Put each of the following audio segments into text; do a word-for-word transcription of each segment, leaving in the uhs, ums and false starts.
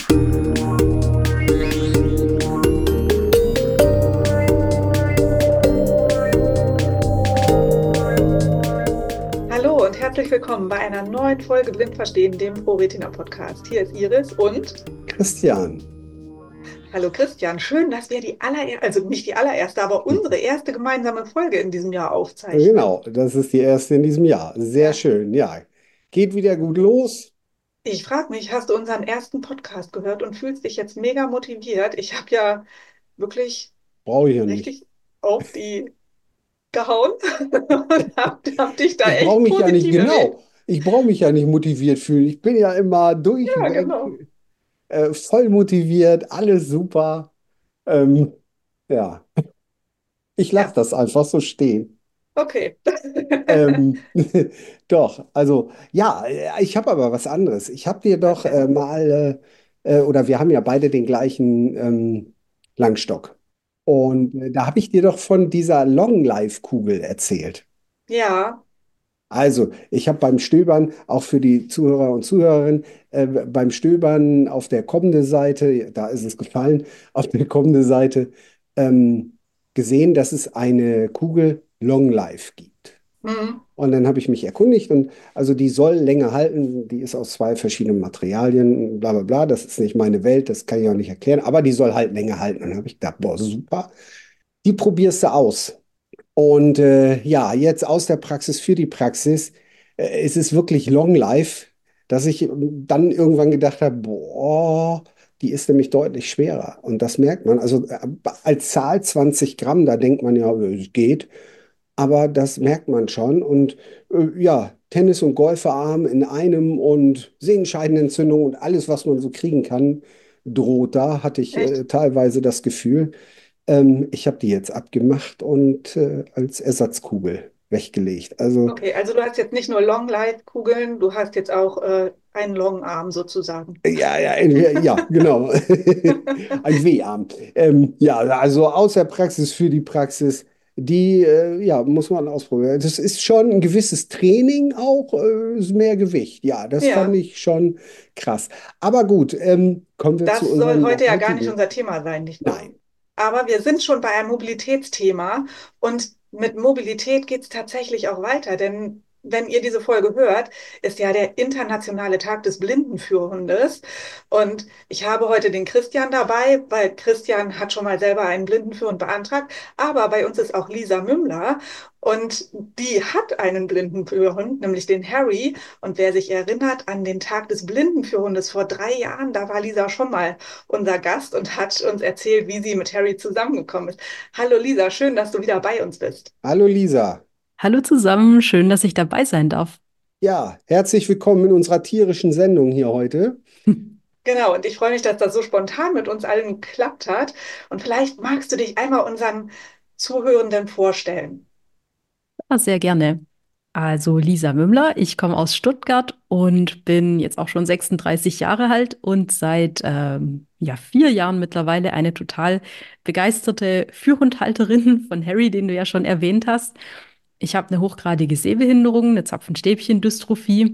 Hallo und herzlich willkommen bei einer neuen Folge Blind Verstehen, dem ProRetina-Podcast. Hier ist Iris und Christian. Hallo Christian, schön, dass wir die allererste, also nicht die allererste, aber unsere erste gemeinsame Folge in diesem Jahr aufzeichnen. Genau, das ist die erste in diesem Jahr. Sehr Ja. schön, ja. Geht wieder gut los. Ich frage mich, hast du unseren ersten Podcast gehört und fühlst dich jetzt mega motiviert? Ich habe ja wirklich Brauche ich ja nicht. richtig auf die gehauen und hab, hab dich da Ich brauche echt mich ja nicht, positiv erwähnt. genau. Ich brauche mich ja nicht motiviert fühlen. Ich bin ja immer Ja, durchweg genau. äh, voll motiviert, alles super. Ähm, ja, ich lasse Ja, das einfach so stehen. okay. Ähm, doch, also ja, äh, ich habe aber was anderes. Ich habe dir Was doch denn? äh, mal, äh, äh, oder wir haben ja beide den gleichen ähm, Langstock. Und äh, da habe ich dir doch von dieser Long Life Kugel erzählt. Ja. Also, ich habe beim Stöbern, auch für die Zuhörer und Zuhörerinnen, äh, beim Stöbern auf der kommende Seite, da ist es gefallen, auf der kommende Seite ähm, gesehen, dass es eine Kugel Long Life gibt. Mhm. Und dann habe ich mich erkundigt und also die soll länger halten, die ist aus zwei verschiedenen Materialien, bla bla bla, das ist nicht meine Welt, das kann ich auch nicht erklären, aber die soll halt länger halten. Und dann habe ich gedacht, boah, super, die probierst du aus. Und äh, ja, jetzt aus der Praxis für die Praxis, äh, ist es wirklich Long Life, dass ich ähm, dann irgendwann gedacht habe, boah, die ist nämlich deutlich schwerer. Und das merkt man. Also äh, als Zahl zwanzig Gramm, da denkt man ja, äh, es geht. Aber das merkt man schon. Und äh, ja, Tennis- und Golferarm in einem und Sehenscheidenentzündung und alles, was man so kriegen kann, droht da, hatte ich Echt? äh, teilweise das Gefühl. Ähm, ich habe die jetzt abgemacht und äh, als Ersatzkugel weggelegt. Also Okay, also du hast jetzt nicht nur Long Life Kugeln, du hast jetzt auch äh, einen Long Arm sozusagen. ja, ja, entweder- ja, genau. Ein W-Arm. Ähm, ja, also aus der Praxis für die Praxis, die äh, ja, muss man ausprobieren. Das ist schon ein gewisses Training auch, äh, ist mehr Gewicht. Ja, das fand Ja, ich schon krass. Aber gut, ähm, kommen wir zu das soll unserem heute ja gar nicht heutigen. unser Thema sein, nicht wahr? Nein. Aber wir sind schon bei einem Mobilitätsthema und mit Mobilität geht es tatsächlich auch weiter, denn wenn ihr diese Folge hört, ist ja der internationale Tag des Blindenführhundes. Und ich habe heute den Christian dabei, weil Christian hat schon mal selber einen Blindenführhund beantragt. Aber bei uns ist auch Lisa Mümmler und die hat einen Blindenführhund, nämlich den Harry. Und wer sich erinnert an den Tag des Blindenführhundes vor drei Jahren, da war Lisa schon mal unser Gast und hat uns erzählt, wie sie mit Harry zusammengekommen ist. Hallo Lisa, schön, dass du wieder bei uns bist. Hallo Lisa. Hallo zusammen, schön, dass ich dabei sein darf. Ja, herzlich willkommen in unserer tierischen Sendung hier heute. Genau, und ich freue mich, dass das so spontan mit uns allen geklappt hat. Und vielleicht magst du dich einmal unseren Zuhörenden vorstellen. Ja, sehr gerne. Also Lisa Mümmler, ich komme aus Stuttgart und bin jetzt auch schon sechsunddreißig Jahre alt und seit ähm, ja, vier Jahren mittlerweile eine total begeisterte Führhundhalterin von Harry, den du ja schon erwähnt hast. Ich habe eine hochgradige Sehbehinderung, eine Zapfenstäbchen-Dystrophie.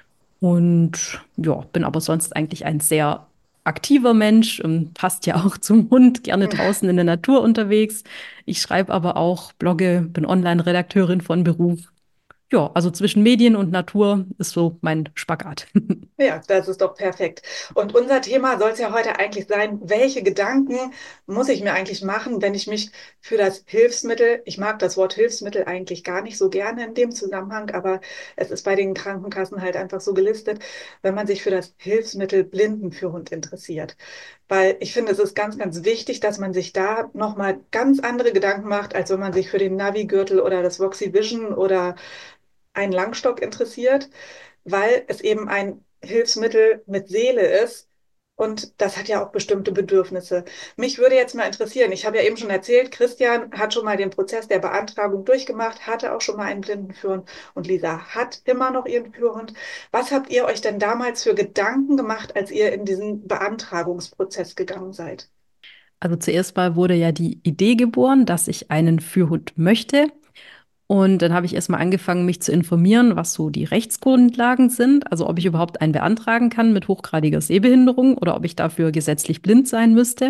Und ja, bin aber sonst eigentlich ein sehr aktiver Mensch, ähm, passt ja auch zum Hund, gerne draußen in der Natur unterwegs. Ich schreibe aber auch, blogge, bin Online-Redakteurin von Beruf. Ja, also zwischen Medien und Natur ist so mein Spagat. Ja, das ist doch perfekt. Und unser Thema soll es ja heute eigentlich sein, welche Gedanken muss ich mir eigentlich machen, wenn ich mich für das Hilfsmittel, ich mag das Wort Hilfsmittel eigentlich gar nicht so gerne in dem Zusammenhang, aber es ist bei den Krankenkassen halt einfach so gelistet, wenn man sich für das Hilfsmittel Blindenführhund interessiert. Weil ich finde, es ist ganz, ganz wichtig, dass man sich da nochmal ganz andere Gedanken macht, als wenn man sich für den Navi-Gürtel oder das Voxy Vision oder einen Langstock interessiert, weil es eben ein Hilfsmittel mit Seele ist. Und das hat ja auch bestimmte Bedürfnisse. Mich würde jetzt mal interessieren, ich habe ja eben schon erzählt, Christian hat schon mal den Prozess der Beantragung durchgemacht, hatte auch schon mal einen Blindenführhund und Lisa hat immer noch ihren Führhund. Was habt ihr euch denn damals für Gedanken gemacht, als ihr in diesen Beantragungsprozess gegangen seid? Also zuerst mal wurde ja die Idee geboren, dass ich einen Führhund möchte. Und dann habe ich erstmal angefangen, mich zu informieren, was so die Rechtsgrundlagen sind, also ob ich überhaupt einen beantragen kann mit hochgradiger Sehbehinderung oder ob ich dafür gesetzlich blind sein müsste.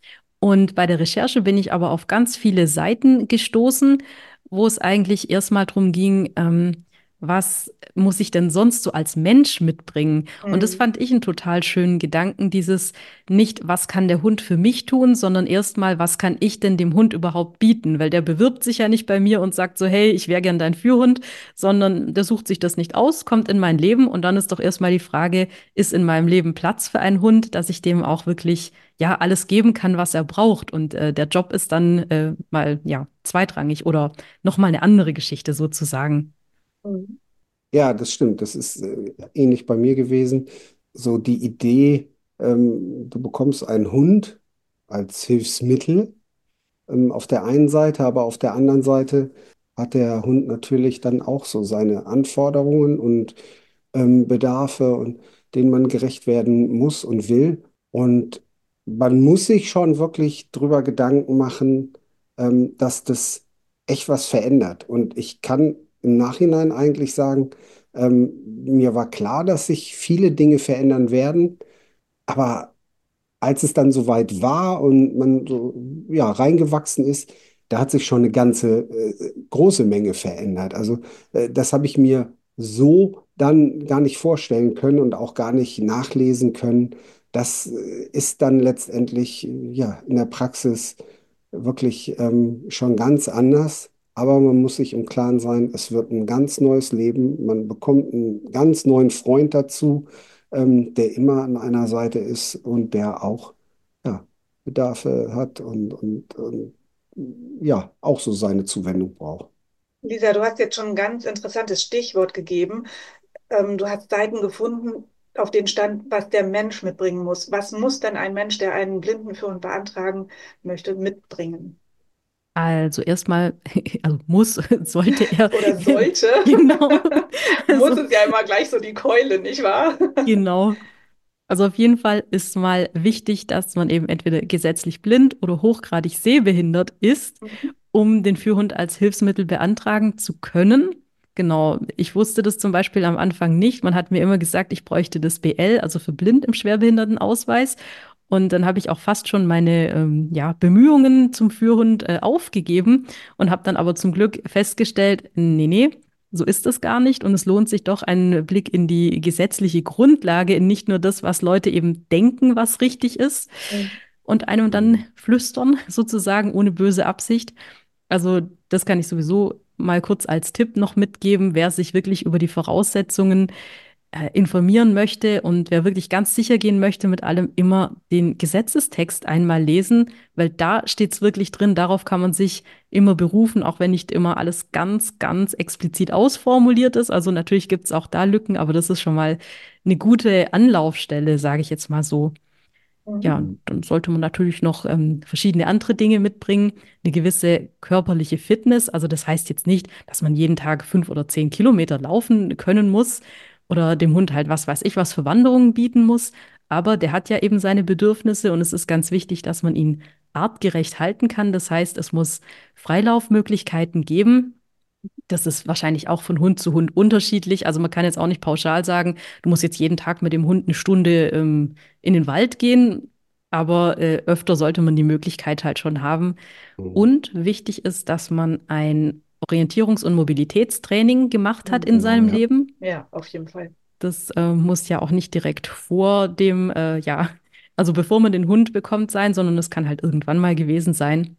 Und bei der Recherche bin ich aber auf ganz viele Seiten gestoßen, wo es eigentlich erstmal darum ging, ähm, was muss ich denn sonst so als Mensch mitbringen? Und das Mhm. fand ich einen total schönen Gedanken, dieses nicht, was kann der Hund für mich tun, sondern erstmal, was kann ich denn dem Hund überhaupt bieten? Weil der bewirbt sich ja nicht bei mir und sagt so, hey, ich wäre gern dein Führhund, sondern der sucht sich das nicht aus, kommt in mein Leben und dann ist doch erstmal die Frage, ist in meinem Leben Platz für einen Hund, dass ich dem auch wirklich ja alles geben kann, was er braucht. Und äh, der Job ist dann äh, mal ja zweitrangig oder noch mal eine andere Geschichte sozusagen. Mhm. Ja, das stimmt. Das ist äh, ähnlich bei mir gewesen. So die Idee, ähm, du bekommst einen Hund als Hilfsmittel ähm, auf der einen Seite, aber auf der anderen Seite hat der Hund natürlich dann auch so seine Anforderungen und ähm, Bedarfe und denen man gerecht werden muss und will. Und man muss sich schon wirklich drüber Gedanken machen, ähm, dass das echt was verändert. Und ich kann im Nachhinein eigentlich sagen, ähm, mir war klar, dass sich viele Dinge verändern werden, aber als es dann soweit war und man so ja, reingewachsen ist, da hat sich schon eine ganze äh, große Menge verändert. Also äh, das habe ich mir so dann gar nicht vorstellen können und auch gar nicht nachlesen können. Das äh, ist dann letztendlich äh, ja in der Praxis wirklich ähm, schon ganz anders. Aber man muss sich im Klaren sein, es wird ein ganz neues Leben. Man bekommt einen ganz neuen Freund dazu, ähm, der immer an einer Seite ist und der auch ja, Bedarfe hat und, und, und ja, auch so seine Zuwendung braucht. Lisa, du hast jetzt schon ein ganz interessantes Stichwort gegeben. Ähm, du hast Seiten gefunden, auf denen stand, was der Mensch mitbringen muss. Was muss denn ein Mensch, der einen Blindenführerschein beantragen möchte, mitbringen? Also erstmal, also muss, sollte er, Oder sollte? genau, Muss also es ja immer gleich so die Keule, nicht wahr? genau. Also auf jeden Fall ist mal wichtig, dass man eben entweder gesetzlich blind oder hochgradig sehbehindert ist, um den Führhund als Hilfsmittel beantragen zu können. Genau, ich wusste das zum Beispiel am Anfang nicht. Man hat mir immer gesagt, ich bräuchte das B L, also für blind im Schwerbehindertenausweis. Und dann habe ich auch fast schon meine ähm, ja, Bemühungen zum Führhund äh, aufgegeben und habe dann aber zum Glück festgestellt, nee, nee, so ist es gar nicht. Und es lohnt sich doch ein Blick in die gesetzliche Grundlage, in nicht nur das, was Leute eben denken, was richtig ist, Mhm. und einem dann Mhm. flüstern, sozusagen, ohne böse Absicht. Also, das kann ich sowieso mal kurz als Tipp noch mitgeben, wer sich wirklich über die Voraussetzungen äh, informieren möchte und wer wirklich ganz sicher gehen möchte mit allem, immer den Gesetzestext einmal lesen, weil da steht es wirklich drin, darauf kann man sich immer berufen, auch wenn nicht immer alles ganz, ganz explizit ausformuliert ist. Also natürlich gibt es auch da Lücken, aber das ist schon mal eine gute Anlaufstelle, sage ich jetzt mal so. Ja, Mhm. Mhm. dann sollte man natürlich noch ähm, verschiedene andere Dinge mitbringen, eine gewisse körperliche Fitness. Also das heißt jetzt nicht, dass man jeden Tag fünf oder zehn Kilometer laufen können muss oder dem Hund halt was weiß ich was für Wanderungen bieten muss. Aber der hat ja eben seine Bedürfnisse und es ist ganz wichtig, dass man ihn artgerecht halten kann. Das heißt, es muss Freilaufmöglichkeiten geben. Das ist wahrscheinlich auch von Hund zu Hund unterschiedlich. Also man kann jetzt auch nicht pauschal sagen, du musst jetzt jeden Tag mit dem Hund eine Stunde ähm, in den Wald gehen, aber äh, öfter sollte man die Möglichkeit halt schon haben. Mhm. Und wichtig ist, dass man ein Orientierungs- und Mobilitätstraining gemacht hat in Mhm. Genau, seinem ja. Leben. Ja, auf jeden Fall. Das äh, muss ja auch nicht direkt vor dem, äh, ja, also bevor man den Hund bekommt sein, sondern es kann halt irgendwann mal gewesen sein.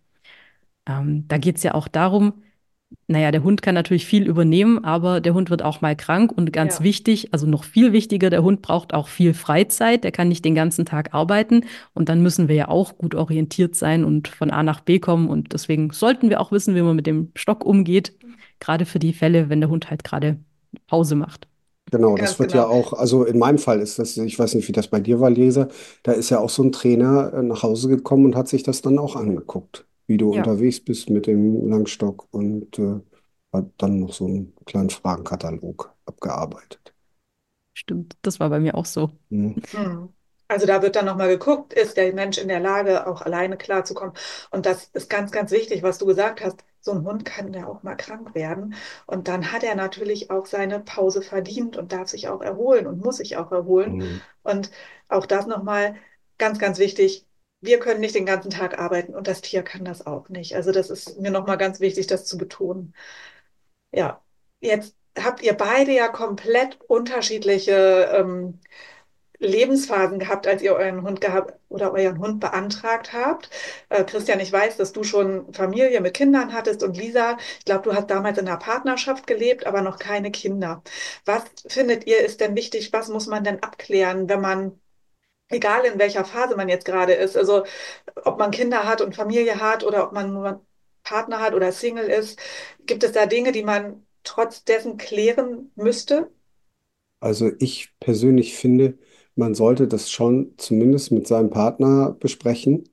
Ähm, da geht es ja auch darum, naja, der Hund kann natürlich viel übernehmen, aber der Hund wird auch mal krank und ganz Ja. wichtig, also noch viel wichtiger, der Hund braucht auch viel Freizeit, der kann nicht den ganzen Tag arbeiten und dann müssen wir ja auch gut orientiert sein und von A nach B kommen und deswegen sollten wir auch wissen, wie man mit dem Stock umgeht, gerade für die Fälle, wenn der Hund halt gerade Pause macht. Genau, das Ganz wird ja genau. auch, also in meinem Fall ist das, ich weiß nicht, wie das bei dir war, Leser, da ist ja auch so ein Trainer äh, nach Hause gekommen und hat sich das dann auch angeguckt, wie du Ja, unterwegs bist mit dem Langstock und äh, hat dann noch so einen kleinen Fragenkatalog abgearbeitet. stimmt, das war bei mir auch so. Mhm. Mhm. Also da wird dann nochmal geguckt, ist der Mensch in der Lage, auch alleine klarzukommen. Und das ist ganz, ganz wichtig, was du gesagt hast. so ein Hund kann ja auch mal krank werden. Und dann hat er natürlich auch seine Pause verdient und darf sich auch erholen und muss sich auch erholen. Mhm. Und auch das nochmal ganz, ganz wichtig. Wir können nicht den ganzen Tag arbeiten und das Tier kann das auch nicht. Also das ist mir nochmal ganz wichtig, das zu betonen. Ja, jetzt habt ihr beide ja komplett unterschiedliche ähm, Lebensphasen gehabt, als ihr euren Hund gehabt oder euren Hund beantragt habt. Äh, Christian, ich weiß, dass du schon Familie mit Kindern hattest und Lisa, ich glaube, du hast damals in einer Partnerschaft gelebt, aber noch keine Kinder. Was findet ihr ist denn wichtig? Was muss man denn abklären, wenn man, egal in welcher Phase man jetzt gerade ist, also ob man Kinder hat und Familie hat oder ob man nur Partner hat oder Single ist, gibt es da Dinge, die man trotz dessen klären müsste? Also ich persönlich finde, man sollte das schon zumindest mit seinem Partner besprechen,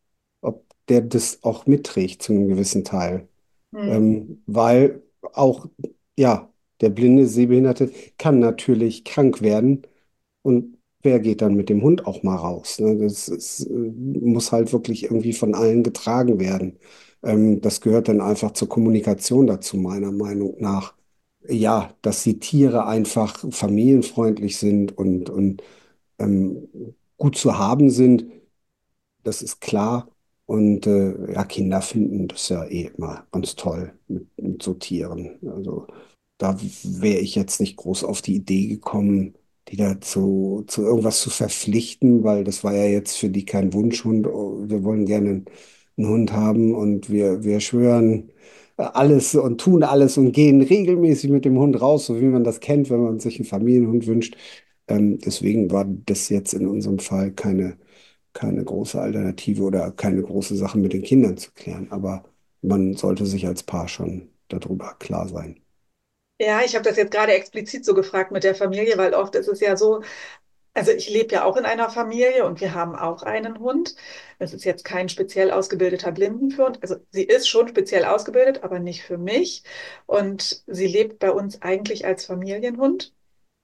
ob der das auch mitträgt zu einem gewissen Teil. Hm. Ähm, weil auch, ja, der blinde Sehbehinderte kann natürlich krank werden und wer geht dann mit dem Hund auch mal raus? Ne? Das ist, äh, muss halt wirklich irgendwie von allen getragen werden. Ähm, das gehört dann einfach zur Kommunikation dazu, meiner Meinung nach. Ja, dass die Tiere einfach familienfreundlich sind und, und ähm, gut zu haben sind, das ist klar. Und äh, ja, Kinder finden das ja eh immer ganz toll mit, mit so Tieren. Also da wäre ich jetzt nicht groß auf die Idee gekommen, die dazu zu irgendwas zu verpflichten, weil das war ja jetzt für die kein Wunschhund. Oh, wir wollen gerne einen, einen Hund haben und wir, wir schwören äh, alles und tun alles und gehen regelmäßig mit dem Hund raus, so wie man das kennt, wenn man sich einen Familienhund wünscht. Ähm, deswegen war das jetzt in unserem Fall keine keine große Alternative oder keine große Sache mit den Kindern zu klären. Aber man sollte sich als Paar schon darüber klar sein. Ja, ich habe das jetzt gerade explizit so gefragt mit der Familie, weil oft ist es ja so, also ich lebe ja auch in einer Familie und wir haben auch einen Hund. Es ist jetzt kein speziell ausgebildeter Blindenführer. Also sie ist schon speziell ausgebildet, aber nicht für mich. Und sie lebt bei uns eigentlich als Familienhund.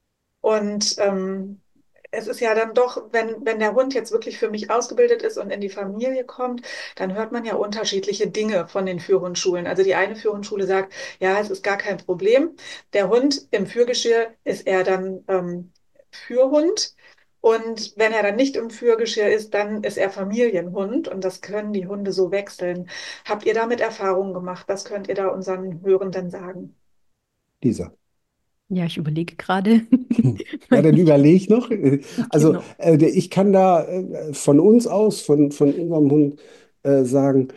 Und ähm, es ist ja dann doch, wenn, wenn der Hund jetzt wirklich für mich ausgebildet ist und in die Familie kommt, dann hört man ja unterschiedliche Dinge von den Führhundschulen. Also die eine Führhundschule sagt, ja, es ist gar kein Problem. Der Hund im Führgeschirr ist er dann ähm, Führhund. Und wenn er dann nicht im Führgeschirr ist, dann ist er Familienhund. Und das können die Hunde so wechseln. Habt ihr damit Erfahrungen gemacht? Was könnt ihr da unseren Hörenden sagen? Lisa. Ja, ich überlege gerade. Ja, weil dann ich- überleg noch. Also Genau. äh, der- ich kann da äh, von uns aus, von, von unserem Hund äh, sagen,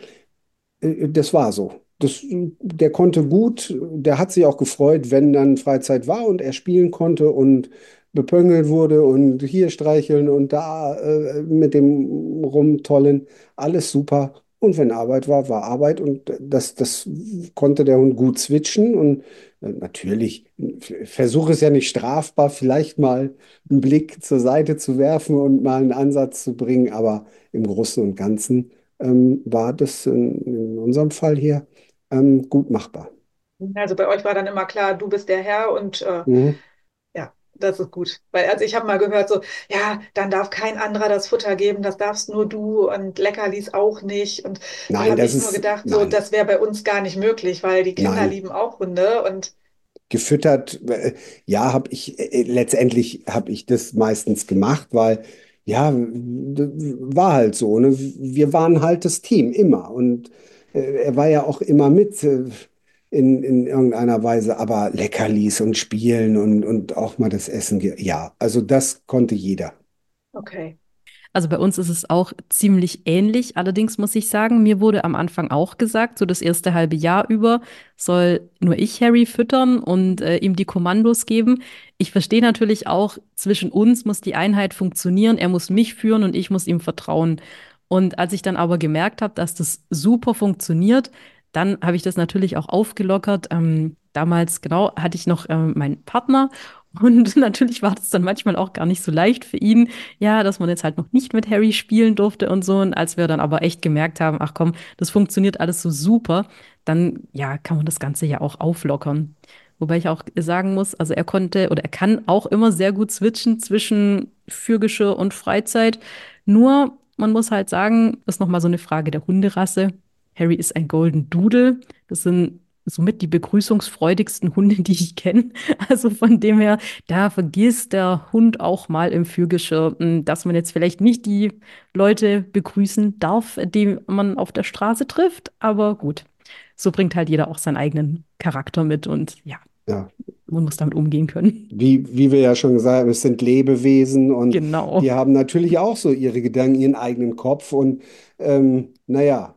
äh, das war so. Das, der konnte gut, der hat sich auch gefreut, wenn dann Freizeit war und er spielen konnte und bepöngelt wurde und hier streicheln und da äh, mit dem rumtollen. Alles super. Und wenn Arbeit war, war Arbeit und das, das konnte der Hund gut switchen. Und äh, natürlich, Versuch ist ja nicht strafbar, vielleicht mal einen Blick zur Seite zu werfen und mal einen Ansatz zu bringen, aber im Großen und Ganzen ähm, war das in, in unserem Fall hier ähm, gut machbar. Also bei euch war dann immer klar, du bist der Herr und äh, Mhm. ja, das ist gut. Weil also ich habe mal gehört, so, ja, dann darf kein anderer das Futter geben, das darfst nur du und Leckerlis auch nicht. Und da Nein, habe das ich nur ist, gedacht, so, nein, das wäre bei uns gar nicht möglich, weil die Kinder nein. lieben auch Hunde und Gefüttert, äh, ja, habe ich, äh, letztendlich habe ich das meistens gemacht, weil, ja, d- war halt so, ne? Wir waren halt das Team, immer. Und äh, er war ja auch immer mit äh, in, in irgendeiner Weise, aber Leckerlis und Spielen und, und auch mal das Essen, ge- ja, also das konnte jeder. okay. Also bei uns ist es auch ziemlich ähnlich. Allerdings muss ich sagen, mir wurde am Anfang auch gesagt, so das erste halbe Jahr über soll nur ich Harry füttern und äh, ihm die Kommandos geben. Ich verstehe natürlich auch, zwischen uns muss die Einheit funktionieren. Er muss mich führen und ich muss ihm vertrauen. Und als ich dann aber gemerkt habe, dass das super funktioniert, dann habe ich das natürlich auch aufgelockert. Ähm, damals, genau, hatte ich noch ähm, meinen Partner. Und natürlich war das dann manchmal auch gar nicht so leicht für ihn, ja, dass man jetzt halt noch nicht mit Harry spielen durfte und so. Und als wir dann aber echt gemerkt haben, ach komm, das funktioniert alles so super, dann ja, kann man das Ganze ja auch auflockern. Wobei ich auch sagen muss, also er konnte oder er kann auch immer sehr gut switchen zwischen Fürgeschirr und Freizeit. Nur, man muss halt sagen, ist nochmal so eine Frage der Hunderasse. Harry ist ein Golden Doodle. Das sind somit die begrüßungsfreudigsten Hunde, die ich kenne. Also von dem her, da vergisst der Hund auch mal im Führgeschirr, m, dass man jetzt vielleicht nicht die Leute begrüßen darf, die man auf der Straße trifft. Aber gut, so bringt halt jeder auch seinen eigenen Charakter mit und ja, Ja, man muss damit umgehen können. wie, wie wir ja schon gesagt haben, es sind Lebewesen und Genau. die haben natürlich auch so ihre Gedanken, ihren eigenen Kopf und ähm, naja,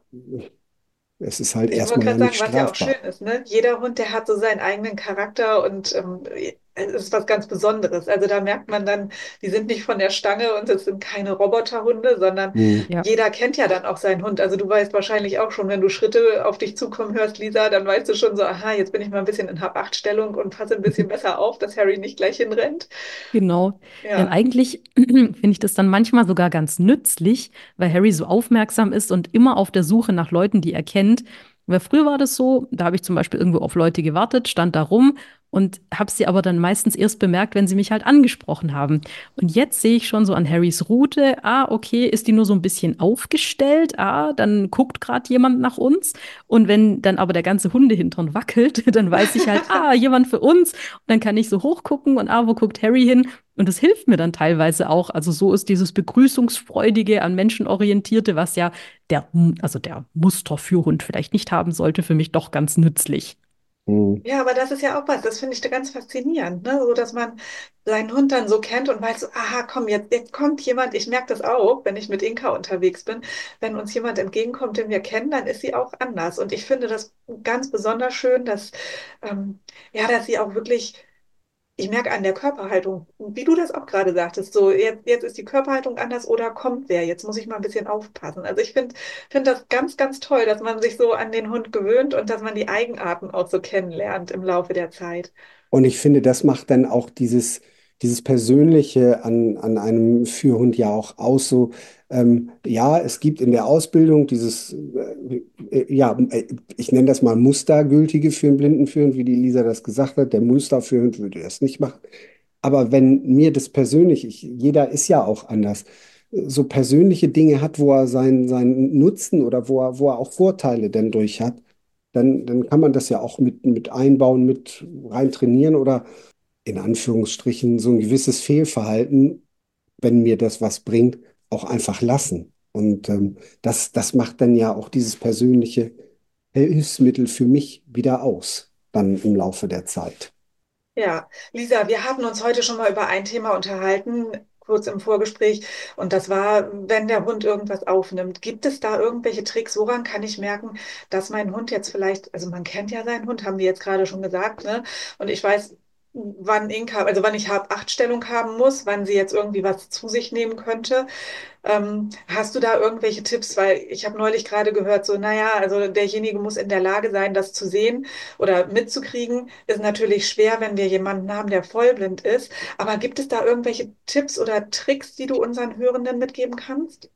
es ist halt Ich wollte erstmal ja gerade nicht sagen, was ja auch schön strafbar. ist, ne? Jeder Hund, der hat so seinen eigenen Charakter und ähm, es ist was ganz Besonderes. Also da merkt man dann, die sind nicht von der Stange und es sind keine Roboterhunde, sondern Hm. Ja, jeder kennt ja dann auch seinen Hund. Also du weißt wahrscheinlich auch schon, wenn du Schritte auf dich zukommen hörst, Lisa, dann weißt du schon so, aha, jetzt bin ich mal ein bisschen in Hab-Acht-Stellung und passe ein bisschen besser auf, dass Harry nicht gleich hinrennt. genau. Denn Ja. eigentlich finde ich das dann manchmal sogar ganz nützlich, weil Harry so aufmerksam ist und immer auf der Suche nach Leuten, die er kennt. Weil früher war das so, da habe ich zum Beispiel irgendwo auf Leute gewartet, stand da rum und habe sie aber dann meistens erst bemerkt, wenn sie mich halt angesprochen haben. Und jetzt sehe ich schon so an Harrys Route, ah, okay, ist die nur so ein bisschen aufgestellt, ah, dann guckt gerade jemand nach uns. Und wenn dann aber der ganze Hundehintern wackelt, dann weiß ich halt, ah, jemand für uns. Und dann kann ich so hochgucken und ah, wo guckt Harry hin? Und das hilft mir dann teilweise auch. Also so ist dieses Begrüßungsfreudige, an Menschen orientierte, was ja der, also der Musterführhund vielleicht nicht haben sollte, für mich doch ganz nützlich. Hm. Ja, aber das ist ja auch was, das finde ich da ganz faszinierend, ne? So, dass man seinen Hund dann so kennt und weiß, so, aha, komm, jetzt, jetzt kommt jemand, ich merke das auch, wenn ich mit Inka unterwegs bin, wenn uns jemand entgegenkommt, den wir kennen, dann ist sie auch anders. Und ich finde das ganz besonders schön, dass, ähm, ja, dass sie auch wirklich, ich merke an der Körperhaltung, wie du das auch gerade sagtest, so, jetzt, jetzt ist die Körperhaltung anders oder kommt wer, jetzt muss ich mal ein bisschen aufpassen. Also ich finde, finde das ganz, ganz toll, dass man sich so an den Hund gewöhnt und dass man die Eigenarten auch so kennenlernt im Laufe der Zeit. Und ich finde, das macht dann auch dieses, dieses Persönliche an, an einem Führhund ja auch aus. So, ähm, ja, es gibt in der Ausbildung dieses, äh, äh, ja, äh, ich nenne das mal Mustergültige für einen Blindenführhund, wie die Lisa das gesagt hat. Der Musterführhund würde das nicht machen. Aber wenn mir das persönlich, ich, jeder ist ja auch anders, so persönliche Dinge hat, wo er seinen, seinen Nutzen oder wo er, wo er auch Vorteile denn durch hat, dann, dann kann man das ja auch mit, mit einbauen, mit rein trainieren oder in Anführungsstrichen so ein gewisses Fehlverhalten, wenn mir das was bringt, auch einfach lassen. Und ähm, das, das macht dann ja auch dieses persönliche Hilfsmittel für mich wieder aus, dann im Laufe der Zeit. Ja, Lisa, wir hatten uns heute schon mal über ein Thema unterhalten, kurz im Vorgespräch, und das war, wenn der Hund irgendwas aufnimmt. Gibt es da irgendwelche Tricks? Woran kann ich merken, dass mein Hund jetzt vielleicht, also man kennt ja seinen Hund, haben wir jetzt gerade schon gesagt, ne? Und ich weiß, wann Inka, also wann ich Hab-Acht-Stellung haben muss, wann sie jetzt irgendwie was zu sich nehmen könnte. Ähm, hast du da irgendwelche Tipps? Weil ich habe neulich gerade gehört, so, naja, also derjenige muss in der Lage sein, das zu sehen oder mitzukriegen. Ist natürlich schwer, wenn wir jemanden haben, der vollblind ist. Aber gibt es da irgendwelche Tipps oder Tricks, die du unseren Hörenden mitgeben kannst?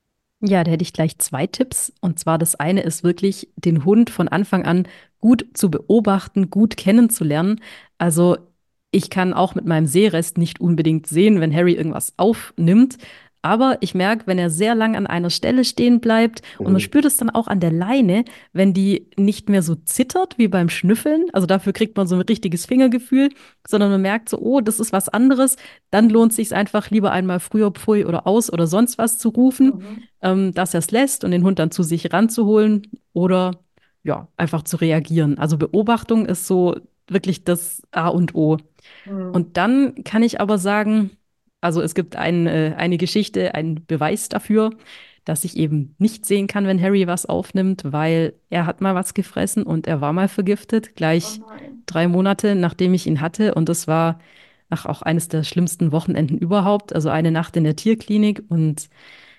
Ja, da hätte ich gleich zwei Tipps. Und zwar das eine ist wirklich, den Hund von Anfang an gut zu beobachten, gut kennenzulernen. Also ich kann auch mit meinem Sehrest nicht unbedingt sehen, wenn Harry irgendwas aufnimmt. Aber ich merke, wenn er sehr lang an einer Stelle stehen bleibt und man Mhm. spürt es dann auch an der Leine, wenn die nicht mehr so zittert wie beim Schnüffeln. Also dafür kriegt man so ein richtiges Fingergefühl, sondern man merkt so, oh, das ist was anderes. Dann lohnt es sich einfach lieber einmal früher Pfui oder aus oder sonst was zu rufen, Mhm. ähm, dass er es lässt und den Hund dann zu sich ranzuholen oder ja, einfach zu reagieren. Also Beobachtung ist so wirklich das A und O. Mhm. Und dann kann ich aber sagen, also es gibt ein, äh, eine Geschichte, einen Beweis dafür, dass ich eben nicht sehen kann, wenn Harry was aufnimmt, weil er hat mal was gefressen und er war mal vergiftet, Oh gleich nein. drei Monate nachdem ich ihn hatte. Und das war ach, auch eines der schlimmsten Wochenenden überhaupt, also eine Nacht in der Tierklinik. Und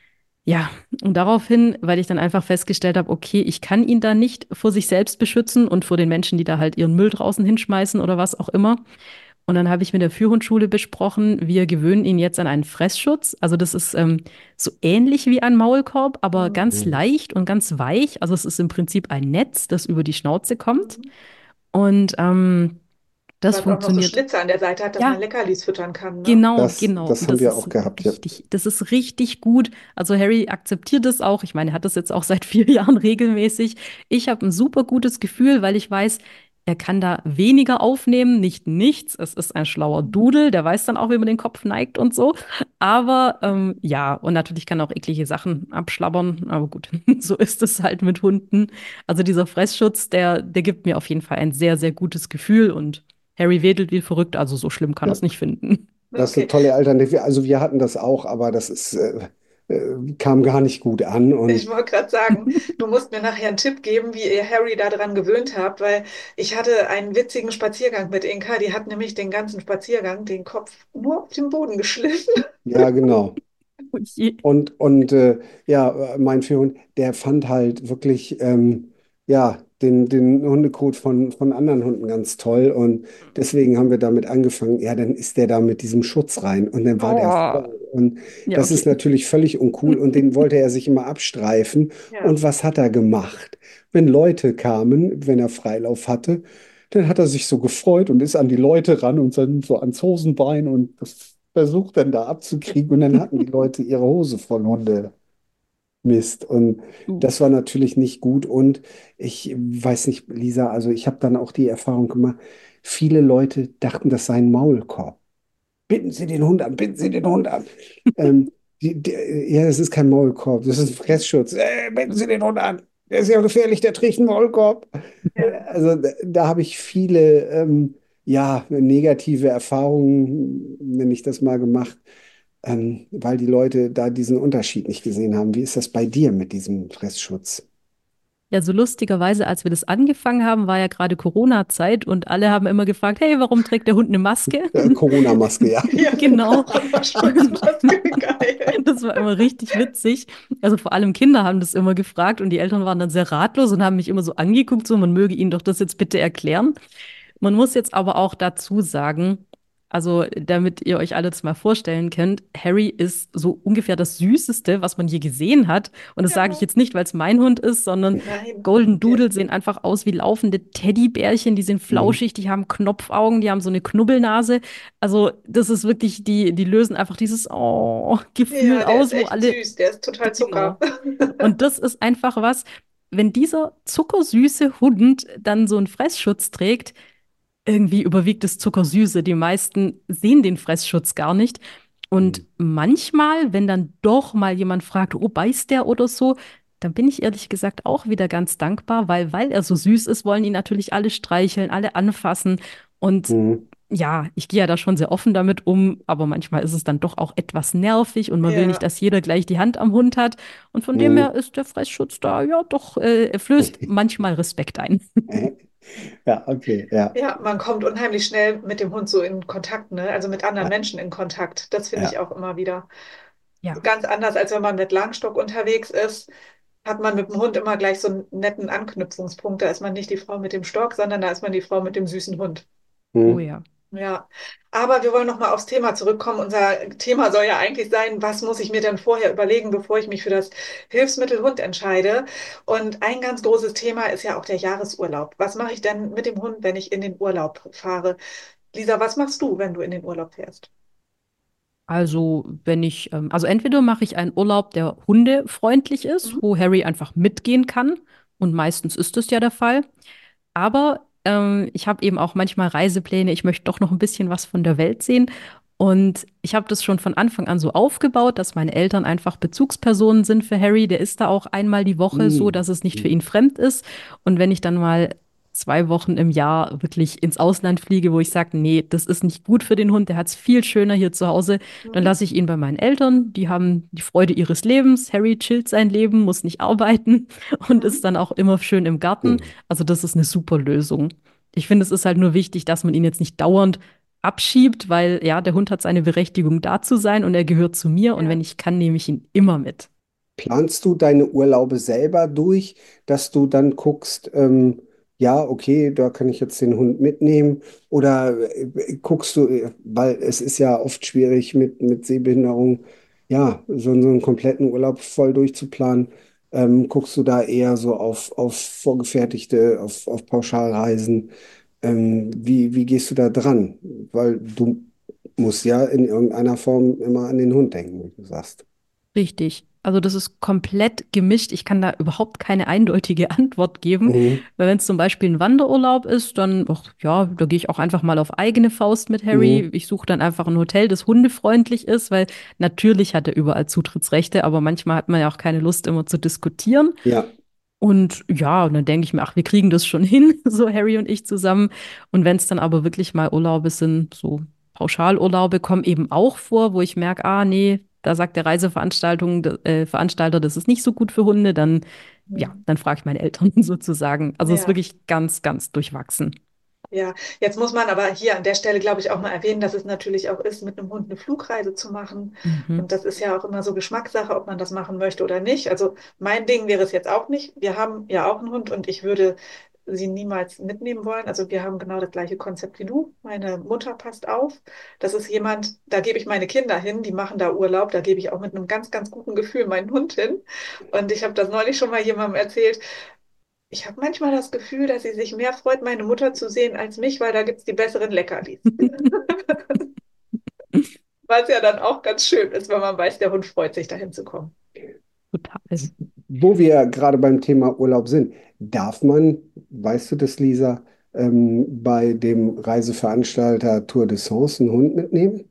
ja, und daraufhin, weil ich dann einfach festgestellt habe, okay, ich kann ihn da nicht vor sich selbst beschützen und vor den Menschen, die da halt ihren Müll draußen hinschmeißen oder was auch immer. Und dann habe ich mit der Führhundschule besprochen, wir gewöhnen ihn jetzt an einen Fressschutz. Also das ist ähm, so ähnlich wie ein Maulkorb, aber Mhm. ganz Mhm. leicht und ganz weich. Also es ist im Prinzip ein Netz, das über die Schnauze kommt. Mhm. Und ähm, Das Was auch noch so funktioniert. Schlitze an der Seite hat, dass man Ja, Leckerlis füttern kann, ne? genau, Das, genau. das Und haben das wir auch ist gehabt, ja. richtig, das ist richtig gut. Also Harry akzeptiert es auch. Ich meine, er hat das jetzt auch seit vier Jahren regelmäßig. Ich habe ein super gutes Gefühl, weil ich weiß, er kann da weniger aufnehmen, nicht nichts. Es ist ein schlauer Dudel, der weiß dann auch, wie man den Kopf neigt und so. Aber ähm, ja, und natürlich kann er auch eklige Sachen abschlabbern. Aber gut, so ist es halt mit Hunden. Also dieser Fressschutz, der, der gibt mir auf jeden Fall ein sehr, sehr gutes Gefühl und Harry wedelt wie verrückt, also so schlimm kann er Ja, es nicht finden. das ist eine Okay. tolle Alternative. Also wir hatten das auch, aber das ist, äh, äh, kam gar nicht gut an. Ich Und wollte gerade sagen, du musst mir nachher einen Tipp geben, wie ihr Harry daran gewöhnt habt, weil ich hatte einen witzigen Spaziergang mit Inka. Die hat nämlich den ganzen Spaziergang den Kopf nur auf den Boden geschliffen. ja, genau. Oh je. Und, und äh, ja, äh, mein Vierhund, der fand halt wirklich ähm, ja, den, den Hundekot von, von anderen Hunden ganz toll. Und deswegen haben wir damit angefangen. Ja, dann ist der da mit diesem Schutz rein und dann war der Oh. voll. Und Ja, das ist okay. natürlich völlig uncool. Und den wollte er sich immer abstreifen. Ja, Und was hat er gemacht? Wenn Leute kamen, wenn er Freilauf hatte, dann hat er sich so gefreut und ist an die Leute ran und dann so ans Hosenbein und das versucht dann da abzukriegen. Und dann hatten die Leute ihre Hose voll Hundemist. Und Uh. das war natürlich nicht gut. Und ich weiß nicht, Lisa, also ich habe dann auch die Erfahrung gemacht, viele Leute dachten, das sei ein Maulkorb. Binden Sie den Hund an, binden Sie den Hund an. Ähm, die, die, ja, das ist kein Maulkorb, das ist ein Fressschutz. Äh, binden Sie den Hund an. Der ist ja gefährlich, der trägt einen Maulkorb. Äh, ja. Also da, da habe ich viele ähm, ja, negative Erfahrungen, nenne ich das mal, gemacht, ähm, weil die Leute da diesen Unterschied nicht gesehen haben. Wie ist das bei dir mit diesem Fressschutz? Ja, so lustigerweise, als wir das angefangen haben, war ja gerade Corona-Zeit und alle haben immer gefragt, hey, warum trägt der Hund eine Maske? Äh, Corona-Maske, ja. Ja, Genau. Und Schutzmaske, geil. das war immer richtig witzig. Also vor allem Kinder haben das immer gefragt und die Eltern waren dann sehr ratlos und haben mich immer so angeguckt, so man möge ihnen doch das jetzt bitte erklären. Man muss jetzt aber auch dazu sagen, also damit ihr euch alles mal vorstellen könnt, Harry ist so ungefähr das Süßeste, was man je gesehen hat. Und das sage ich Ja. jetzt nicht, weil es mein Hund ist, sondern Nein. Golden Ja. Doodle sehen einfach aus wie laufende Teddybärchen. Die sind Mhm. flauschig, die haben Knopfaugen, die haben so eine Knubbelnase. Also das ist wirklich, die, die lösen einfach dieses Oh-Gefühl Ja, der ist aus, wo echt alle, süß, der ist total Zucker. genau. Und das ist einfach was, wenn dieser zuckersüße Hund dann so einen Fressschutz trägt, irgendwie überwiegt das Zuckersüße. Die meisten sehen den Fressschutz gar nicht. Und Mhm. manchmal, wenn dann doch mal jemand fragt, oh, beißt der oder so, dann bin ich ehrlich gesagt auch wieder ganz dankbar, weil, weil er so süß ist, wollen ihn natürlich alle streicheln, alle anfassen. Und Mhm. ja, ich gehe ja da schon sehr offen damit um, aber manchmal ist es dann doch auch etwas nervig und man will nicht, Ja. dass jeder gleich die Hand am Hund hat. Und von dem her Mhm. ist der Fressschutz da, ja, doch, äh, er flößt manchmal Respekt ein. Ja, okay, ja, Ja, man kommt unheimlich schnell mit dem Hund so in Kontakt, ne? Also mit anderen ja, Menschen in Kontakt. Das finde ich ja. auch immer wieder Ja. ganz anders, als wenn man mit Langstock unterwegs ist. Hat man mit dem Hund immer gleich so einen netten Anknüpfungspunkt. Da ist man nicht die Frau mit dem Stock, sondern da ist man die Frau mit dem süßen Hund. Oh Mhm. ja. Ja, aber wir wollen noch mal aufs Thema zurückkommen. Unser Thema soll ja eigentlich sein, was muss ich mir denn vorher überlegen, bevor ich mich für das Hilfsmittel Hund entscheide? Und ein ganz großes Thema ist ja auch der Jahresurlaub. Was mache ich denn mit dem Hund, wenn ich in den Urlaub fahre? Lisa, was machst du, wenn du in den Urlaub fährst? Also, wenn ich, ähm, also entweder mache ich einen Urlaub, der hundefreundlich ist, Mhm. wo Harry einfach mitgehen kann. Und meistens ist das ja der Fall. Aber ähm, ich habe eben auch manchmal Reisepläne. Ich möchte doch noch ein bisschen was von der Welt sehen. Und ich habe das schon von Anfang an so aufgebaut, dass meine Eltern einfach Bezugspersonen sind für Harry. Der ist da auch einmal die Woche so, Mhm. dass es nicht für Mhm. ihn fremd ist. Und wenn ich dann mal zwei Wochen im Jahr wirklich ins Ausland fliege, wo ich sage, nee, das ist nicht gut für den Hund, der hat es viel schöner hier zu Hause, dann Mhm. lasse ich ihn bei meinen Eltern. Die haben die Freude ihres Lebens. Harry chillt sein Leben, muss nicht arbeiten und ist Mhm. dann auch immer schön im Garten. Mhm. Also das ist eine super Lösung. Ich finde, es ist halt nur wichtig, dass man ihn jetzt nicht dauernd abschiebt, weil ja, der Hund hat seine Berechtigung da zu sein und er gehört zu mir und wenn Ja. ich kann, nehme ich ihn immer mit. Planst du deine Urlaube selber durch, dass du dann guckst, ähm, ja, okay, da kann ich jetzt den Hund mitnehmen? Oder äh, guckst du, äh, weil es ist ja oft schwierig mit, mit Sehbehinderung, ja, so, so einen kompletten Urlaub voll durchzuplanen. Ähm, guckst du da eher so auf, auf vorgefertigte, auf, auf Pauschalreisen? Ähm, wie, wie gehst du da dran? Weil du musst ja in irgendeiner Form immer an den Hund denken, wie du sagst. Richtig. Also das ist komplett gemischt. Ich kann da überhaupt keine eindeutige Antwort geben. Mhm. Weil wenn es zum Beispiel ein Wanderurlaub ist, dann, ach, ja, da gehe ich auch einfach mal auf eigene Faust mit Harry. Mhm. Ich suche dann einfach ein Hotel, das hundefreundlich ist, weil natürlich hat er überall Zutrittsrechte, aber manchmal hat man ja auch keine Lust, immer zu diskutieren. Ja. Und ja, und dann denke ich mir, ach, wir kriegen das schon hin, so Harry und ich zusammen. Und wenn es dann aber wirklich mal Urlaube sind, so Pauschalurlaube kommen eben auch vor, wo ich merke, ah, nee, da sagt der Reiseveranstaltung, äh, Veranstalter, das ist nicht so gut für Hunde, dann, ja, Mhm. dann frage ich meine Eltern sozusagen. Also es ist Ja. wirklich ganz, ganz durchwachsen. Ja, jetzt muss man aber hier an der Stelle, glaube ich, auch mal erwähnen, dass es natürlich auch ist, mit einem Hund eine Flugreise zu machen. Mhm. Und das ist ja auch immer so Geschmackssache, ob man das machen möchte oder nicht. Also mein Ding wäre es jetzt auch nicht. Wir haben ja auch einen Hund und ich würde sie niemals mitnehmen wollen. Also wir haben genau das gleiche Konzept wie du. Meine Mutter passt auf. Das ist jemand, da gebe ich meine Kinder hin, die machen da Urlaub. Da gebe ich auch mit einem ganz, ganz guten Gefühl meinen Hund hin. Und ich habe das neulich schon mal jemandem erzählt. Ich habe manchmal das Gefühl, dass sie sich mehr freut, meine Mutter zu sehen als mich, weil da gibt es die besseren Leckerlis. Was ja dann auch ganz schön ist, wenn man weiß, der Hund freut sich, dahin zu kommen. Total. Wo wir gerade beim Thema Urlaub sind, darf man, weißt du das, Lisa, ähm, bei dem Reiseveranstalter Tour de France einen Hund mitnehmen?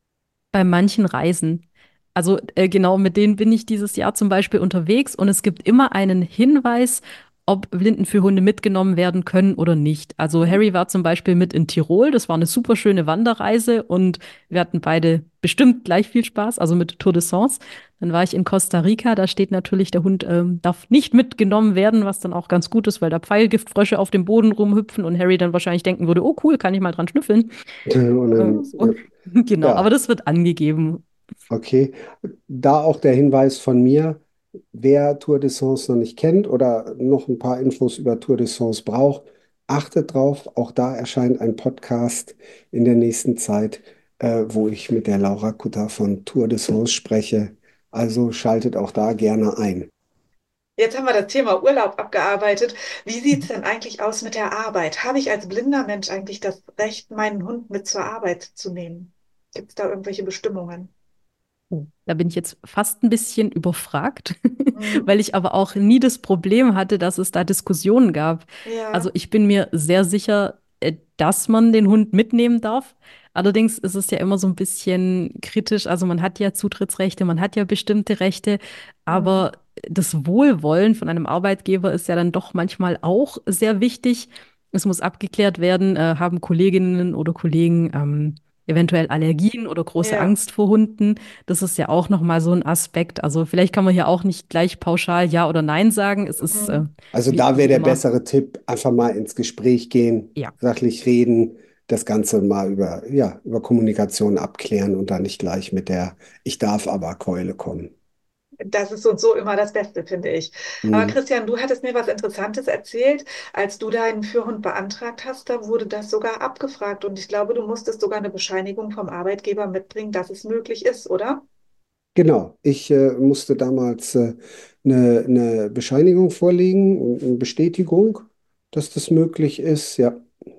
Bei manchen Reisen. Also äh, genau, mit denen bin ich dieses Jahr zum Beispiel unterwegs und es gibt immer einen Hinweis, ob Blinden für Hunde mitgenommen werden können oder nicht. Also Mhm. Harry war zum Beispiel mit in Tirol, das war eine super schöne Wanderreise und wir hatten beide bestimmt gleich viel Spaß, also mit Tour de France. Dann war ich in Costa Rica, da steht natürlich, der Hund ähm, darf nicht mitgenommen werden, was dann auch ganz gut ist, weil da Pfeilgiftfrösche auf dem Boden rumhüpfen und Harry dann wahrscheinlich denken würde, oh cool, kann ich mal dran schnüffeln. Und Ähm, dann, und, genau, aber ja, das wird angegeben. okay. Da auch der Hinweis von mir, wer Tour de France noch nicht kennt oder noch ein paar Infos über Tour de France braucht, achtet drauf. Auch da erscheint ein Podcast in der nächsten Zeit, äh, wo ich mit der Laura Kutter von Tour de France spreche. Also schaltet auch da gerne ein. Jetzt haben wir das Thema Urlaub abgearbeitet. Wie sieht es denn eigentlich aus mit der Arbeit? Habe ich als blinder Mensch eigentlich das Recht, meinen Hund mit zur Arbeit zu nehmen? Gibt es da irgendwelche Bestimmungen? Oh. Da bin ich jetzt fast ein bisschen überfragt, Mhm. weil ich aber auch nie das Problem hatte, dass es da Diskussionen gab. Also Ja. ich bin mir sehr sicher, äh, dass man den Hund mitnehmen darf. Allerdings ist es ja immer so ein bisschen kritisch. Also man hat ja Zutrittsrechte, man hat ja bestimmte Rechte, aber Mhm. das Wohlwollen von einem Arbeitgeber ist ja dann doch manchmal auch sehr wichtig. Es muss abgeklärt werden, äh, haben Kolleginnen oder Kollegen ähm, eventuell Allergien oder große Ja. Angst vor Hunden. Das ist ja auch nochmal so ein Aspekt. Also vielleicht kann man hier auch nicht gleich pauschal Ja oder Nein sagen. Es ist äh, Mhm. Also wie, da wäre wie der immer. bessere Tipp, einfach mal ins Gespräch gehen, Ja, sachlich reden, das Ganze mal über, ja, über Kommunikation abklären und dann nicht gleich mit der Ich darf aber Keule kommen. Das ist so und so immer das Beste, finde ich. Aber Mhm. Christian, du hattest mir was Interessantes erzählt. Als du deinen Führhund beantragt hast, da wurde das sogar abgefragt. Und ich glaube, du musstest sogar eine Bescheinigung vom Arbeitgeber mitbringen, dass es möglich ist, oder? Genau, ich äh, musste damals äh, eine, eine Bescheinigung vorlegen und eine Bestätigung, dass das möglich ist. Ja,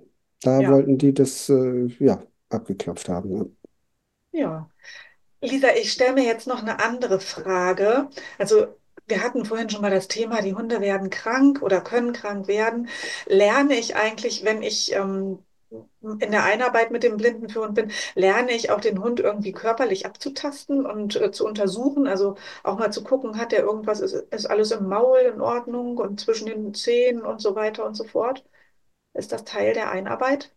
da Ja, wollten die das äh, ja, abgeklopft haben. Ja. ja. Lisa, ich stelle mir jetzt noch eine andere Frage. Also, wir hatten vorhin schon mal das Thema, die Hunde werden krank oder können krank werden. Lerne ich eigentlich, wenn ich ähm, in der Einarbeit mit dem Blindenführhund bin, lerne ich auch den Hund irgendwie körperlich abzutasten und äh, zu untersuchen? Also auch mal zu gucken, hat der irgendwas, ist, ist alles im Maul in Ordnung und zwischen den Zähnen und so weiter und so fort? Ist das Teil der Einarbeit?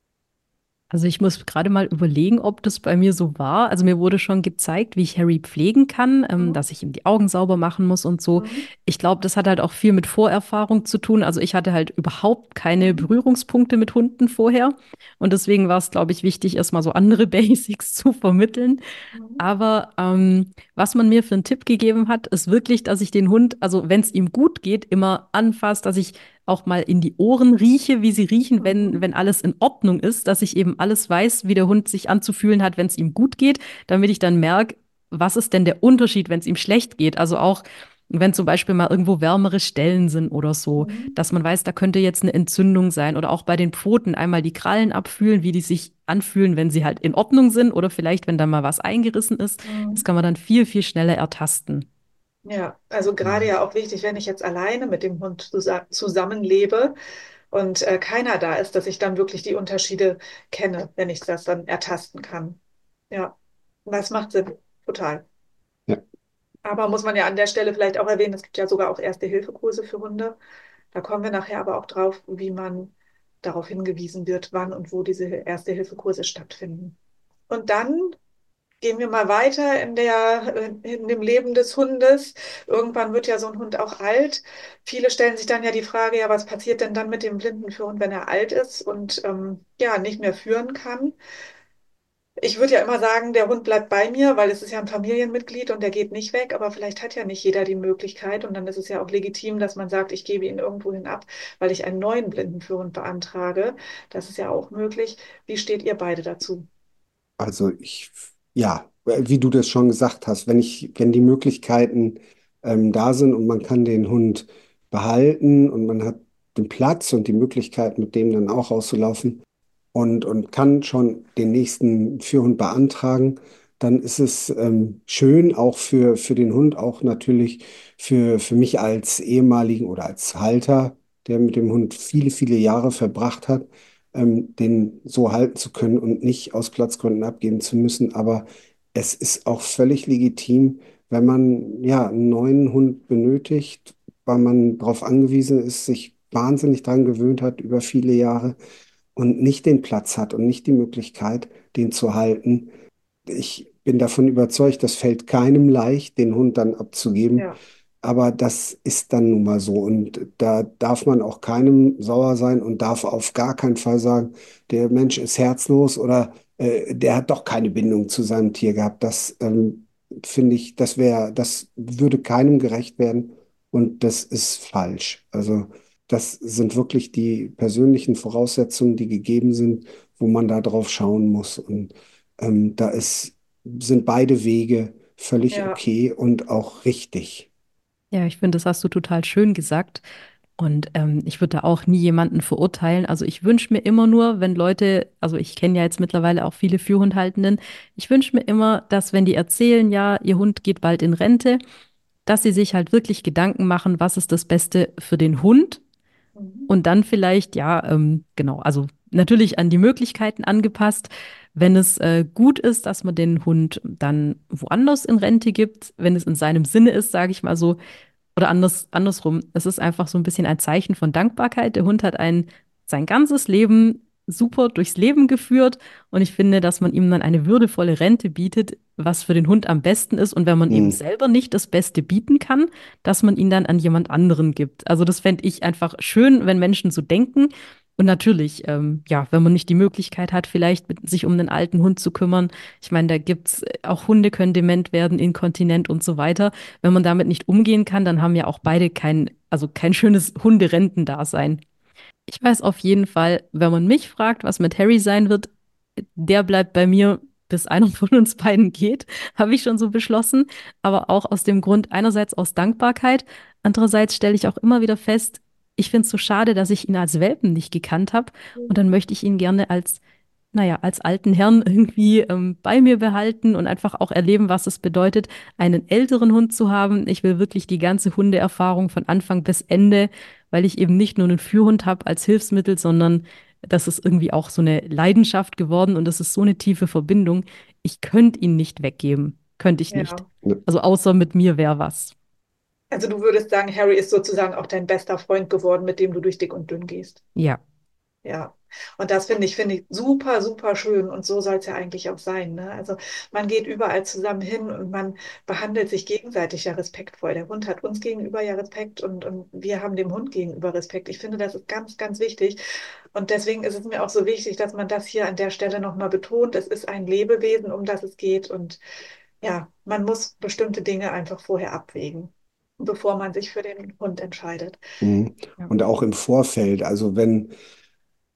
also ich muss gerade mal überlegen, ob das bei mir so war. Also mir wurde schon gezeigt, wie ich Harry pflegen kann, ähm, Mhm. dass ich ihm die Augen sauber machen muss und so. Mhm. Ich glaube, das hat halt auch viel mit Vorerfahrung zu tun. Also ich hatte halt überhaupt keine Mhm. Berührungspunkte mit Hunden vorher. Und deswegen war es, glaube ich, wichtig, erstmal so andere Basics zu vermitteln. Mhm. Aber ähm, was man mir für einen Tipp gegeben hat, ist wirklich, dass ich den Hund, also wenn es ihm gut geht, immer anfasse, dass ich auch mal in die Ohren rieche, wie sie riechen, wenn, Mhm. wenn alles in Ordnung ist, dass ich eben alles weiß, wie der Hund sich anzufühlen hat, wenn es ihm gut geht, damit ich dann merke, was ist denn der Unterschied, wenn es ihm schlecht geht? Also auch Und wenn zum Beispiel mal irgendwo wärmere Stellen sind oder so, Mhm. dass man weiß, da könnte jetzt eine Entzündung sein oder auch bei den Pfoten einmal die Krallen abfühlen, wie die sich anfühlen, wenn sie halt in Ordnung sind oder vielleicht, wenn da mal was eingerissen ist. Das Mhm. kann man dann viel, viel schneller ertasten. Ja, also gerade Mhm. ja auch wichtig, wenn ich jetzt alleine mit dem Hund zusa- zusammenlebe und äh, keiner da ist, dass ich dann wirklich die Unterschiede kenne, wenn ich das dann ertasten kann. Ja, das macht Sinn, total. Ja, Aber muss man ja an der Stelle vielleicht auch erwähnen, es gibt ja sogar auch Erste-Hilfe-Kurse für Hunde. Da kommen wir nachher aber auch drauf, wie man darauf hingewiesen wird, wann und wo diese Erste-Hilfe-Kurse stattfinden. Und dann gehen wir mal weiter in der, äh, in dem Leben des Hundes. Irgendwann wird ja so ein Hund auch alt. Viele stellen sich dann ja die Frage, ja, was passiert denn dann mit dem blinden Führhund, wenn er alt ist und ähm, ja, nicht mehr führen kann? Ich würde ja immer sagen, der Hund bleibt bei mir, weil es ist ja ein Familienmitglied und der geht nicht weg. Aber vielleicht hat ja nicht jeder die Möglichkeit. Und dann ist es ja auch legitim, dass man sagt, ich gebe ihn irgendwohin ab, weil ich einen neuen Blindenführhund beantrage. Das ist ja auch möglich. Wie steht ihr beide dazu? also ich, ja, wie du das schon gesagt hast, wenn ich, wenn die Möglichkeiten ähm, da sind und man kann den Hund behalten und man hat den Platz und die Möglichkeit, mit dem dann auch rauszulaufen, und, und kann schon den nächsten Führhund beantragen, dann ist es ähm, schön, auch für, für den Hund, auch natürlich für, für mich als ehemaligen oder als Halter, der mit dem Hund viele, viele Jahre verbracht hat, ähm, den so halten zu können und nicht aus Platzgründen abgeben zu müssen. Aber es ist auch völlig legitim, wenn man ja einen neuen Hund benötigt, weil man darauf angewiesen ist, sich wahnsinnig daran gewöhnt hat über viele Jahre und nicht den Platz hat und nicht die Möglichkeit, den zu halten. Ich bin davon überzeugt, das fällt keinem leicht, den Hund dann abzugeben. Ja, Aber das ist dann nun mal so. Und da darf man auch keinem sauer sein und darf auf gar keinen Fall sagen, der Mensch ist herzlos oder äh, der hat doch keine Bindung zu seinem Tier gehabt. Das ähm, finde ich, das wäre, das würde keinem gerecht werden und das ist falsch. Also das sind wirklich die persönlichen Voraussetzungen, die gegeben sind, wo man da drauf schauen muss. Und ähm, da ist, sind beide Wege völlig ja, okay und auch richtig. Ja, ich finde, das hast du total schön gesagt. Und ähm, ich würde da auch nie jemanden verurteilen. Also ich wünsche mir immer nur, wenn Leute, also ich kenne ja jetzt mittlerweile auch viele Führhundhaltenden, ich wünsche mir immer, dass wenn die erzählen, ja, ihr Hund geht bald in Rente, dass sie sich halt wirklich Gedanken machen, was ist das Beste für den Hund mhm. und dann vielleicht, ja, ähm, genau, also natürlich an die Möglichkeiten angepasst. Wenn es äh, gut ist, dass man den Hund dann woanders in Rente gibt, wenn es in seinem Sinne ist, sage ich mal so, oder anders, andersrum, es ist einfach so ein bisschen ein Zeichen von Dankbarkeit. Der Hund hat ein, sein ganzes Leben super durchs Leben geführt und ich finde, dass man ihm dann eine würdevolle Rente bietet, was für den Hund am besten ist. Und wenn man eben Hm. selber nicht das Beste bieten kann, dass man ihn dann an jemand anderen gibt. Also das fände ich einfach schön, wenn Menschen so denken. Und natürlich, ähm, ja, wenn man nicht die Möglichkeit hat, vielleicht mit, sich um einen alten Hund zu kümmern. Ich meine, da gibt's äh, auch Hunde können dement werden, inkontinent und so weiter. Wenn man damit nicht umgehen kann, dann haben ja auch beide kein, also kein schönes Hunderentendasein. Ich weiß auf jeden Fall, wenn man mich fragt, was mit Harry sein wird, der bleibt bei mir, bis einer von uns beiden geht, habe ich schon so beschlossen. Aber auch aus dem Grund, einerseits aus Dankbarkeit, andererseits stelle ich auch immer wieder fest, ich finde es so schade, dass ich ihn als Welpen nicht gekannt habe. Und dann möchte ich ihn gerne als naja, als alten Herrn irgendwie ähm, bei mir behalten und einfach auch erleben, was es bedeutet, einen älteren Hund zu haben. Ich will wirklich die ganze Hundeerfahrung von Anfang bis Ende, weil ich eben nicht nur einen Führhund habe als Hilfsmittel, sondern das ist irgendwie auch so eine Leidenschaft geworden und das ist so eine tiefe Verbindung. Ich könnte ihn nicht weggeben. Könnte ich nicht. Ja. Ne. Also außer mit mir wäre was. Also du würdest sagen, Harry ist sozusagen auch dein bester Freund geworden, mit dem du durch dick und dünn gehst. Ja. Ja, und das finde ich, finde ich super, super schön und so soll es ja eigentlich auch sein, ne? Also man geht überall zusammen hin und man behandelt sich gegenseitig ja respektvoll. Der Hund hat uns gegenüber ja Respekt und, und wir haben dem Hund gegenüber Respekt. Ich finde, das ist ganz, ganz wichtig und deswegen ist es mir auch so wichtig, dass man das hier an der Stelle nochmal betont. Es ist ein Lebewesen, um das es geht und ja, man muss bestimmte Dinge einfach vorher abwägen, bevor man sich für den Hund entscheidet. Mhm. Ja. Und auch im Vorfeld, also wenn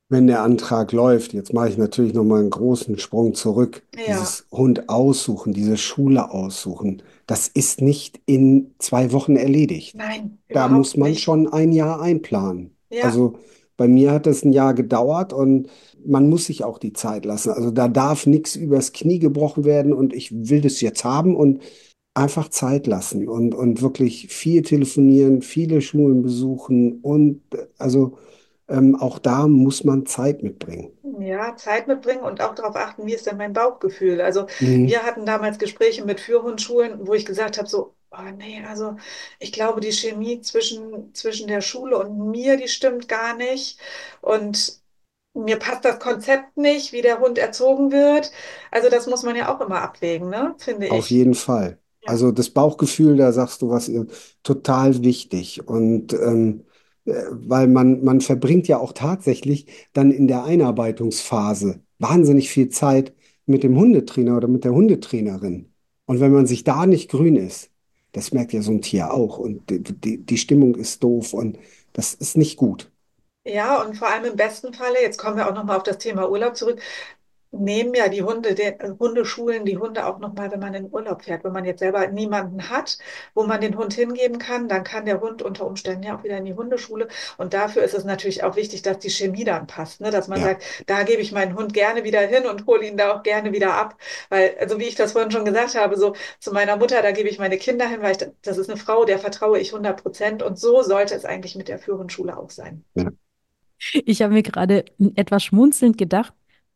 wenn der Antrag läuft, jetzt mache ich natürlich noch mal einen großen Sprung zurück. Ja, Dieses Hund aussuchen, diese Schule aussuchen, das ist nicht in zwei Wochen erledigt. nein, Da muss überhaupt man nicht. schon ein Jahr einplanen. Ja, Also bei mir hat es ein Jahr gedauert und man muss sich auch die Zeit lassen. Also da darf nichts übers Knie gebrochen werden und ich will das jetzt haben und einfach Zeit lassen und, und wirklich viel telefonieren, viele Schulen besuchen und äh, also ähm, auch da muss man Zeit mitbringen. ja, Zeit mitbringen und auch darauf achten, wie ist denn mein Bauchgefühl? Also Mhm. wir hatten damals Gespräche mit Führungsschulen, wo ich gesagt habe, so, oh nee, also ich glaube, die Chemie zwischen, zwischen der Schule und mir, die stimmt gar nicht. Und mir passt das Konzept nicht, wie der Hund erzogen wird. Also das muss man ja auch immer abwägen, ne? Finde Auf ich. jeden Fall. Ja. Also das Bauchgefühl, da sagst du was, ihr- total wichtig. Und ähm, äh, weil man, man verbringt ja auch tatsächlich dann in der Einarbeitungsphase wahnsinnig viel Zeit mit dem Hundetrainer oder mit der Hundetrainerin. Und wenn man sich da nicht grün ist, das merkt ja so ein Tier auch. Und die, die, die Stimmung ist doof und das ist nicht gut. Ja, und vor allem im besten Falle, jetzt kommen wir auch nochmal auf das Thema Urlaub zurück, nehmen ja die Hunde, der, äh, Hundeschulen die Hunde auch nochmal, wenn man in Urlaub fährt. Wenn man jetzt selber niemanden hat, wo man den Hund hingeben kann, dann kann der Hund unter Umständen ja auch wieder in die Hundeschule. Und dafür ist es natürlich auch wichtig, dass die Chemie dann passt, ne? Dass man Ja, sagt, da gebe ich meinen Hund gerne wieder hin und hole ihn da auch gerne wieder ab. Weil, also wie ich das vorhin schon gesagt habe, so zu meiner Mutter, da gebe ich meine Kinder hin, weil ich, das ist eine Frau, der vertraue ich hundert Prozent. Und so sollte es eigentlich mit der Führungsschule auch sein. ja. Ich habe mir gerade etwas schmunzelnd gedacht,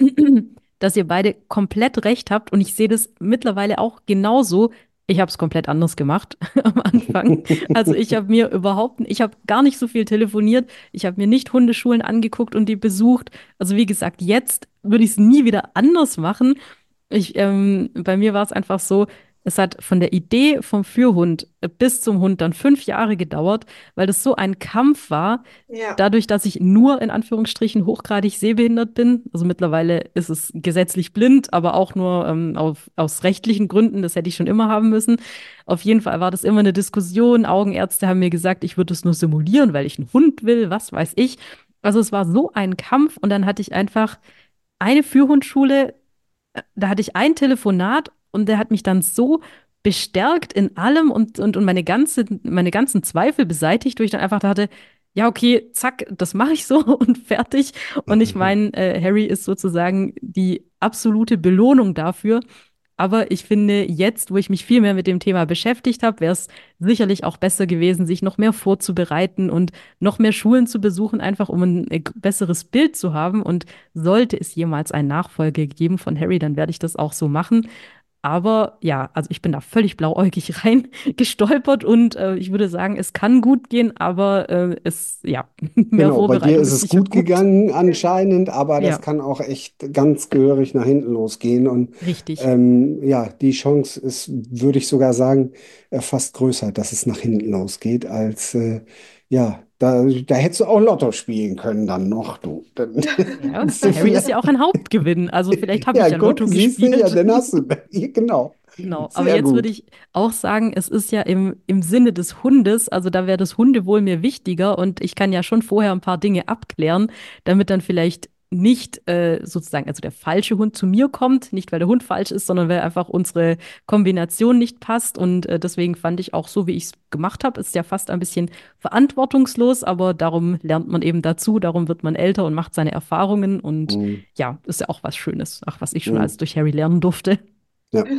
dass ihr beide komplett recht habt und ich sehe das mittlerweile auch genauso. Ich habe es komplett anders gemacht am Anfang. Also ich habe mir überhaupt, ich habe gar nicht so viel telefoniert. Ich habe mir nicht Hundeschulen angeguckt und die besucht. Also wie gesagt, jetzt würde ich es nie wieder anders machen. Ich, ähm, bei mir war es einfach so, es hat von der Idee vom Führhund bis zum Hund dann fünf Jahre gedauert, weil das so ein Kampf war. Ja. Dadurch, dass ich nur in Anführungsstrichen hochgradig sehbehindert bin, also mittlerweile ist es gesetzlich blind, aber auch nur ähm, auf, aus rechtlichen Gründen, das hätte ich schon immer haben müssen. Auf jeden Fall war das immer eine Diskussion. Augenärzte haben mir gesagt, ich würde es nur simulieren, weil ich einen Hund will, was weiß ich. Also es war so ein Kampf und dann hatte ich einfach eine Führhundschule, da hatte ich ein Telefonat und der hat mich dann so bestärkt in allem und, und, und meine ganze, meine ganzen Zweifel beseitigt, wo ich dann einfach dachte, ja, okay, zack, das mache ich so und fertig. Und ich meine, äh, Harry ist sozusagen die absolute Belohnung dafür. Aber ich finde, jetzt, wo ich mich viel mehr mit dem Thema beschäftigt habe, wäre es sicherlich auch besser gewesen, sich noch mehr vorzubereiten und noch mehr Schulen zu besuchen, einfach um ein äh, besseres Bild zu haben. Und sollte es jemals einen Nachfolger geben von Harry, dann werde ich das auch so machen. Aber ja, also ich bin da völlig blauäugig rein gestolpert und äh, ich würde sagen, es kann gut gehen, aber äh, es, ja, mehr Genau, bei dir Vorbereitung ist ist es sicher gut gut. gegangen anscheinend, aber das Ja, kann auch echt ganz gehörig nach hinten losgehen. Und richtig. ähm, ja, die Chance ist, würde ich sogar sagen, äh, fast größer, dass es nach hinten losgeht, als äh, ja, da, da hättest du auch Lotto spielen können dann noch, du. Dann Ja, hättest bei du Harry ist vielleicht, ja auch ein Hauptgewinn. Also vielleicht habe ich ja, ja guck, Lotto siehst du, ja, gespielt. dann hast du, genau, Genau, aber sehr jetzt würde gut. ich auch sagen, es ist ja im, im Sinne des Hundes, also da wäre das Hundewohl mir wichtiger und ich kann ja schon vorher ein paar Dinge abklären, damit dann vielleicht nicht äh, sozusagen, also der falsche Hund zu mir kommt, nicht weil der Hund falsch ist, sondern weil einfach unsere Kombination nicht passt und äh, deswegen fand ich auch so, wie ich es gemacht habe, ist ja fast ein bisschen verantwortungslos, aber darum lernt man eben dazu, darum wird man älter und macht seine Erfahrungen und Mm, ja, ist ja auch was Schönes, ach, was ich schon mm, alles durch Harry lernen durfte. ja.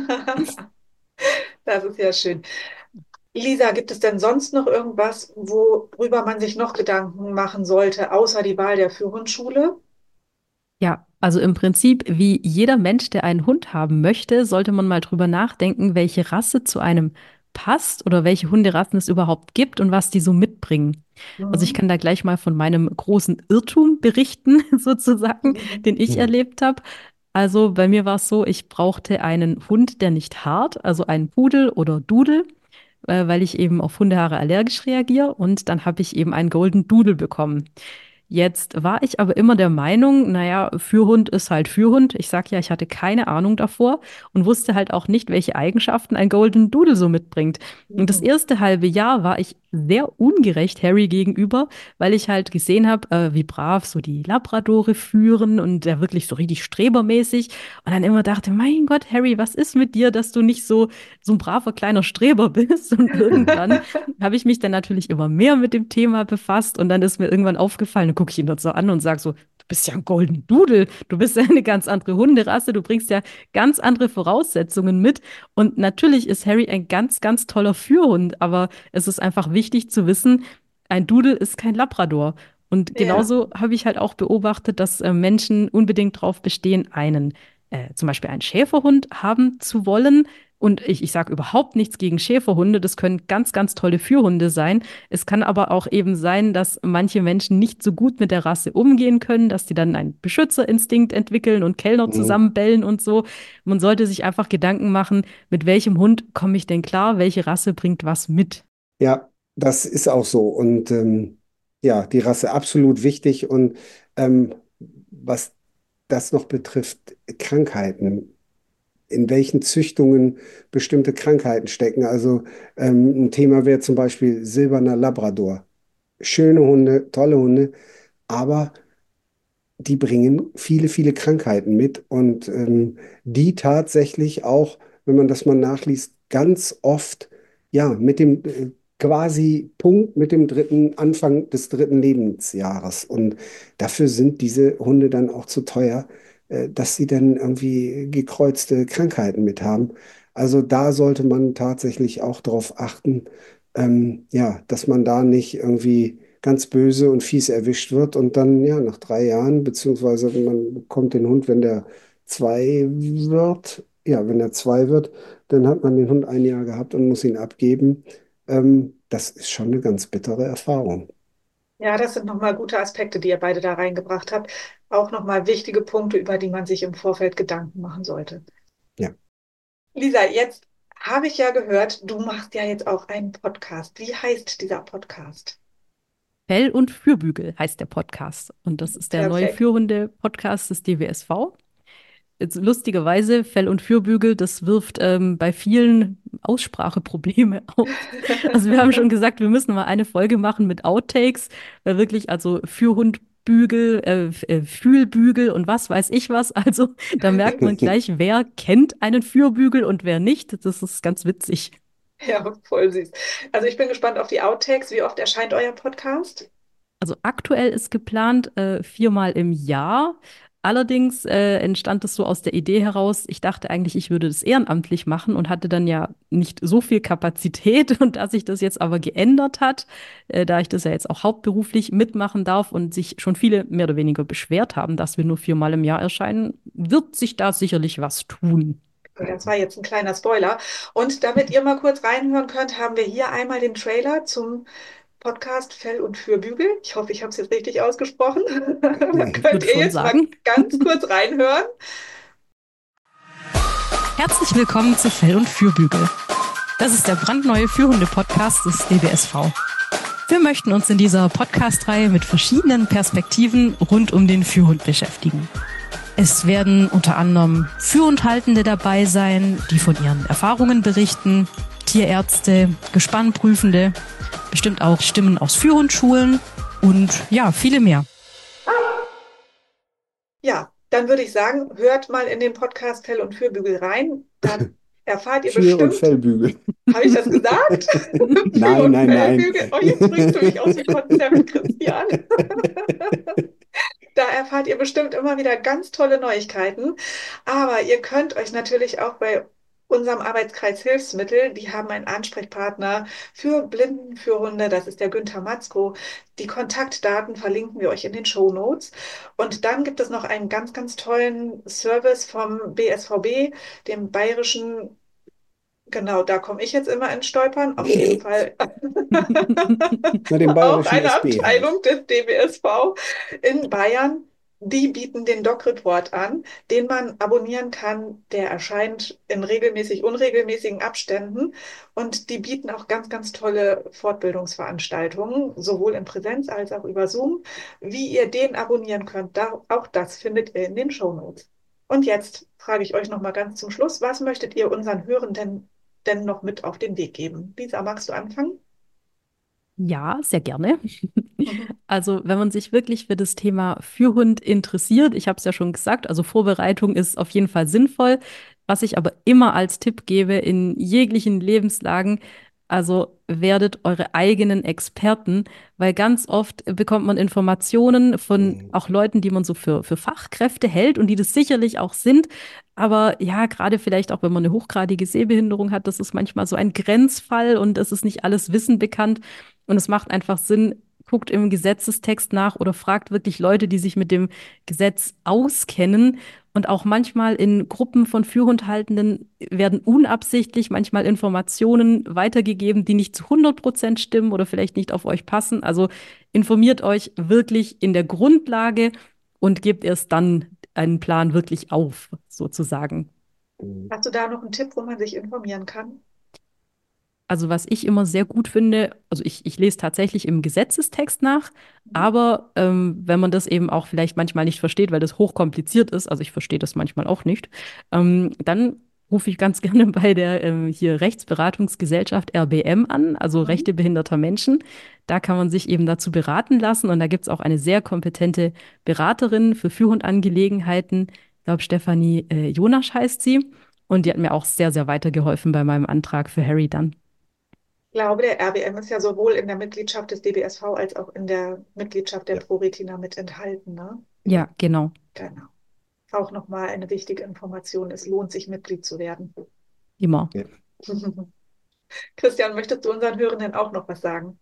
Das ist ja schön. Lisa, gibt es denn sonst noch irgendwas, worüber man sich noch Gedanken machen sollte, außer die Wahl der Führungsschule? Ja, also im Prinzip, wie jeder Mensch, der einen Hund haben möchte, sollte man mal drüber nachdenken, welche Rasse zu einem passt oder welche Hunderassen es überhaupt gibt und was die so mitbringen. Also ich Mhm. kann da gleich mal von meinem großen Irrtum berichten, sozusagen, den ich Ja. erlebt habe. Also bei mir war es so, ich brauchte einen Hund, der nicht haart, also einen Pudel oder Dudel, äh, weil ich eben auf Hundehaare allergisch reagiere. Und dann habe ich eben einen Golden Doodle bekommen. Jetzt war ich aber immer der Meinung, naja, Fürhund ist halt Fürhund. Ich sag ja, ich hatte keine Ahnung davor und wusste halt auch nicht, welche Eigenschaften ein Golden Doodle so mitbringt. Und das Mhm. erste halbe Jahr war ich sehr ungerecht Harry gegenüber, weil ich halt gesehen habe, äh, wie brav so die Labradore führen und der wirklich so richtig strebermäßig. Und dann immer dachte, mein Gott, Harry, was ist mit dir, dass du nicht so, so ein braver kleiner Streber bist? Und irgendwann habe ich mich dann natürlich immer mehr mit dem Thema befasst und dann ist mir irgendwann aufgefallen, dann gucke ich ihn dort so an und sage so, du bist ja ein Golden Doodle, du bist ja eine ganz andere Hunderasse, du bringst ja ganz andere Voraussetzungen mit und natürlich ist Harry ein ganz, ganz toller Führhund, aber es ist einfach wichtig zu wissen, ein Doodle ist kein Labrador. Und Ja. genauso habe ich halt auch beobachtet, dass äh, Menschen unbedingt darauf bestehen, einen äh, zum Beispiel einen Schäferhund haben zu wollen. Und ich, ich sage überhaupt nichts gegen Schäferhunde. Das können ganz, ganz tolle Führhunde sein. Es kann aber auch eben sein, dass manche Menschen nicht so gut mit der Rasse umgehen können, dass die dann einen Beschützerinstinkt entwickeln und Kellner Mhm. zusammenbellen und so. Man sollte sich einfach Gedanken machen, mit welchem Hund komme ich denn klar? Welche Rasse bringt was mit? Ja, das ist auch so. Und ähm, ja, die Rasse absolut wichtig. Und ähm, was das noch betrifft, Krankheiten, in welchen Züchtungen bestimmte Krankheiten stecken. Also ähm, ein Thema wäre zum Beispiel silberner Labrador. Schöne Hunde, tolle Hunde, aber die bringen viele, viele Krankheiten mit und ähm, die tatsächlich auch, wenn man das mal nachliest, ganz oft ja mit dem äh, quasi Punkt mit dem dritten Anfang des dritten Lebensjahres. Und dafür sind diese Hunde dann auch zu teuer, äh, dass sie dann irgendwie gekreuzte Krankheiten mit haben. Also da sollte man tatsächlich auch darauf achten, ähm, ja, dass man da nicht irgendwie ganz böse und fies erwischt wird und dann, ja, nach drei Jahren, beziehungsweise man bekommt den Hund, wenn der zwei wird, ja, wenn er zwei wird, dann hat man den Hund ein Jahr gehabt und muss ihn abgeben. Ähm, das ist schon eine ganz bittere Erfahrung. Ja, das sind nochmal gute Aspekte, die ihr beide da reingebracht habt. Auch nochmal wichtige Punkte, über die man sich im Vorfeld Gedanken machen sollte. Ja. Lisa, jetzt habe ich ja gehört, du machst ja jetzt auch einen Podcast. Wie heißt dieser Podcast? Fell und Fürbügel heißt der Podcast. Und das ist der neue Perfekt. Führhunde-Podcast des D W S V. Jetzt lustigerweise, Fell- und Fürbügel, das wirft ähm, bei vielen Ausspracheprobleme auf. Also wir haben schon gesagt, wir müssen mal eine Folge machen mit Outtakes, weil wirklich, also Fürhundbügel, äh, F- äh, Fühlbügel und was weiß ich was. Also da merkt man gleich, wer kennt einen Fürbügel und wer nicht. Das ist ganz witzig. Ja, voll süß. Also ich bin gespannt auf die Outtakes. Wie oft erscheint euer Podcast? Also aktuell ist geplant äh, viermal im Jahr. Allerdings äh, entstand es so aus der Idee heraus, ich dachte eigentlich, ich würde das ehrenamtlich machen und hatte dann ja nicht so viel Kapazität. Und dass sich das jetzt aber geändert hat, äh, da ich das ja jetzt auch hauptberuflich mitmachen darf und sich schon viele mehr oder weniger beschwert haben, dass wir nur viermal im Jahr erscheinen, wird sich da sicherlich was tun. Das war jetzt ein kleiner Spoiler. Und damit ihr mal kurz reinhören könnt, haben wir hier einmal den Trailer zum Podcast Fell und Fürbügel. Ich hoffe, ich habe es jetzt richtig ausgesprochen. Da Ich könnt würde ihr schon jetzt mal sagen. ganz kurz reinhören. Herzlich willkommen zu Fell und Fürbügel. Das ist der brandneue Führhunde-Podcast des D B S V. Wir möchten uns in dieser Podcast-Reihe mit verschiedenen Perspektiven rund um den Führhund beschäftigen. Es werden unter anderem Führhundhaltende dabei sein, die von ihren Erfahrungen berichten, Tierärzte, Gespannprüfende, bestimmt auch Stimmen aus Führhundschulen und ja, viele mehr. Ja, dann würde ich sagen, hört mal in den Podcast Fell und Fürbügel rein. Da erfahrt ihr Führ- und bestimmt, Fellbügel. habe ich das gesagt? Für- Nein, und nein, nein. Fellbügel. Oh, jetzt bringst du mich aus dem Konzept, Christian. Da erfahrt ihr bestimmt immer wieder ganz tolle Neuigkeiten. Aber ihr könnt euch natürlich auch bei unserem Arbeitskreis Hilfsmittel, die haben einen Ansprechpartner für Blinden, für Hunde, das ist der Günther Matzko. Die Kontaktdaten verlinken wir euch in den Shownotes. Und dann gibt es noch einen ganz, ganz tollen Service vom B S V B, dem Bayerischen. Genau, da komme ich jetzt immer ins Stolpern. Auf jeden Fall Na, dem auch bayerischen eine S B halt. Abteilung des D B S V in Bayern. Die bieten den Doc Report an, den man abonnieren kann. Der erscheint in regelmäßig unregelmäßigen Abständen und die bieten auch ganz, ganz tolle Fortbildungsveranstaltungen, sowohl in Präsenz als auch über Zoom. Wie ihr den abonnieren könnt, da, auch das findet ihr in den Shownotes. Und jetzt frage ich euch noch mal ganz zum Schluss, was möchtet ihr unseren Hörenden denn noch mit auf den Weg geben? Lisa, magst du anfangen? Ja, sehr gerne. Also, wenn man sich wirklich für das Thema Führhund interessiert, ich habe es ja schon gesagt, also Vorbereitung ist auf jeden Fall sinnvoll. Was ich aber immer als Tipp gebe in jeglichen Lebenslagen, also werdet eure eigenen Experten, weil ganz oft bekommt man Informationen von Mhm. auch Leuten, die man so für, für Fachkräfte hält und die das sicherlich auch sind. Aber ja, gerade vielleicht auch, wenn man eine hochgradige Sehbehinderung hat, das ist manchmal so ein Grenzfall und es ist nicht alles Wissen bekannt. Und es macht einfach Sinn, guckt im Gesetzestext nach oder fragt wirklich Leute, die sich mit dem Gesetz auskennen. Und auch manchmal in Gruppen von Führhundhaltenden werden unabsichtlich manchmal Informationen weitergegeben, die nicht zu hundert Prozent stimmen oder vielleicht nicht auf euch passen. Also informiert euch wirklich in der Grundlage und gebt erst dann einen Plan wirklich auf, sozusagen. Hast du da noch einen Tipp, wo man sich informieren kann? Also was ich immer sehr gut finde, also ich, ich lese tatsächlich im Gesetzestext nach, aber ähm, wenn man das eben auch vielleicht manchmal nicht versteht, weil das hochkompliziert ist, also ich verstehe das manchmal auch nicht, ähm, dann rufe ich ganz gerne bei der ähm, hier Rechtsberatungsgesellschaft R B M an, also Mhm. Rechte behinderter Menschen. Da kann man sich eben dazu beraten lassen und da gibt es auch eine sehr kompetente Beraterin für Führhundangelegenheiten. Ich glaube, Stefanie äh, Jonasch heißt sie. Und die hat mir auch sehr, sehr weitergeholfen bei meinem Antrag für Harry dann. Ich glaube, der R B M ist ja sowohl in der Mitgliedschaft des D B S V als auch in der Mitgliedschaft der Ja. ProRetina mit enthalten, ne? Ja, genau. Genau. Auch nochmal eine wichtige Information. Es lohnt sich, Mitglied zu werden. Immer. Ja. Christian, möchtest du unseren Hörenden auch noch was sagen?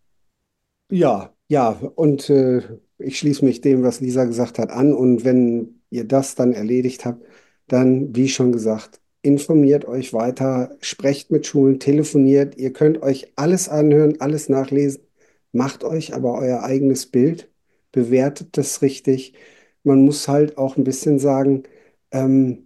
Ja, ja, und äh, ich schließe mich dem, was Lisa gesagt hat, an. Und wenn ihr das dann erledigt habt, dann, wie schon gesagt, informiert euch weiter, sprecht mit Schulen, telefoniert. Ihr könnt euch alles anhören, alles nachlesen. Macht euch aber euer eigenes Bild, bewertet das richtig. Man muss halt auch ein bisschen sagen, ähm,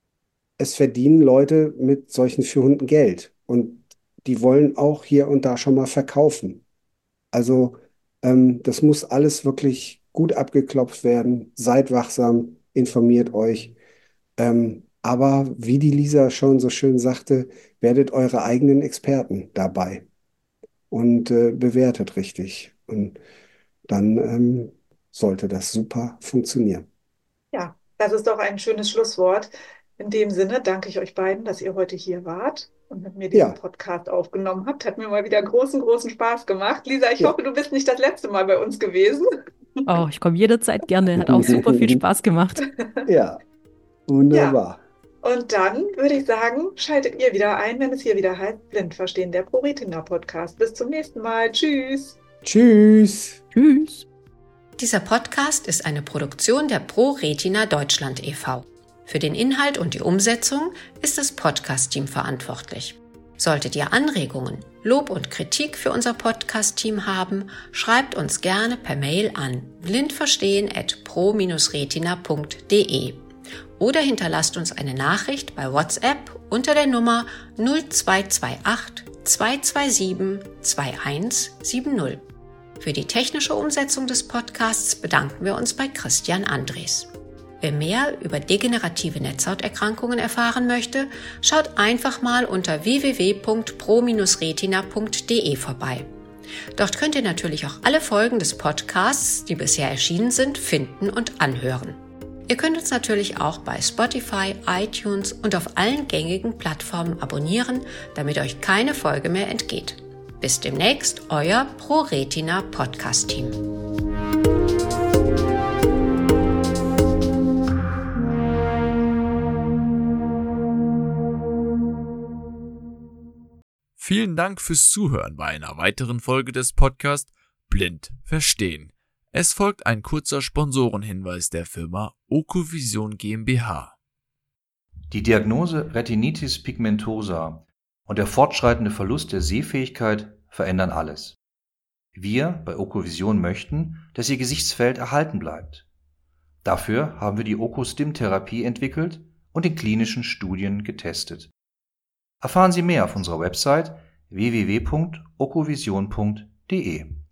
es verdienen Leute mit solchen Führhunden Geld. Und die wollen auch hier und da schon mal verkaufen. Also ähm, das muss alles wirklich gut abgeklopft werden. Seid wachsam, informiert euch. Ähm, aber wie die Lisa schon so schön sagte, werdet eure eigenen Experten dabei und äh, bewertet richtig. Und dann ähm, sollte das super funktionieren. Ja, das ist doch ein schönes Schlusswort. In dem Sinne danke ich euch beiden, dass ihr heute hier wart und mit mir diesen Ja, Podcast aufgenommen habt. Hat mir mal wieder großen, großen Spaß gemacht. Lisa, ich ja. hoffe, du bist nicht das letzte Mal bei uns gewesen. Oh, ich komme jederzeit gerne. Hat auch super viel Spaß gemacht. Ja, Ja, wunderbar. und dann würde ich sagen, schaltet ihr wieder ein, wenn es hier wieder heißt Blind verstehen, der ProRetina Podcast. Bis zum nächsten Mal. Tschüss. Tschüss. Tschüss. Dieser Podcast ist eine Produktion der ProRetina Deutschland e V Für den Inhalt und die Umsetzung ist das Podcast-Team verantwortlich. Solltet ihr Anregungen, Lob und Kritik für unser Podcast-Team haben, schreibt uns gerne per Mail an blindverstehen at pro retina punkt de oder hinterlasst uns eine Nachricht bei WhatsApp unter der Nummer null zwei zwei acht zwei zwei sieben zwei eins sieben null. Für die technische Umsetzung des Podcasts bedanken wir uns bei Christian Andres. Wer mehr über degenerative Netzhauterkrankungen erfahren möchte, schaut einfach mal unter w w w punkt pro retina punkt de vorbei. Dort könnt ihr natürlich auch alle Folgen des Podcasts, die bisher erschienen sind, finden und anhören. Ihr könnt uns natürlich auch bei Spotify, iTunes und auf allen gängigen Plattformen abonnieren, damit euch keine Folge mehr entgeht. Bis demnächst, euer ProRetina Podcast-Team. Vielen Dank fürs Zuhören bei einer weiteren Folge des Podcasts Blind verstehen. Es folgt ein kurzer Sponsorenhinweis der Firma Okovision GmbH. Die Diagnose Retinitis pigmentosa und der fortschreitende Verlust der Sehfähigkeit verändern alles. Wir bei Okovision möchten, dass Ihr Gesichtsfeld erhalten bleibt. Dafür haben wir die OKO-Stim-Therapie entwickelt und in klinischen Studien getestet. Erfahren Sie mehr auf unserer Website w w w punkt okovision punkt d e.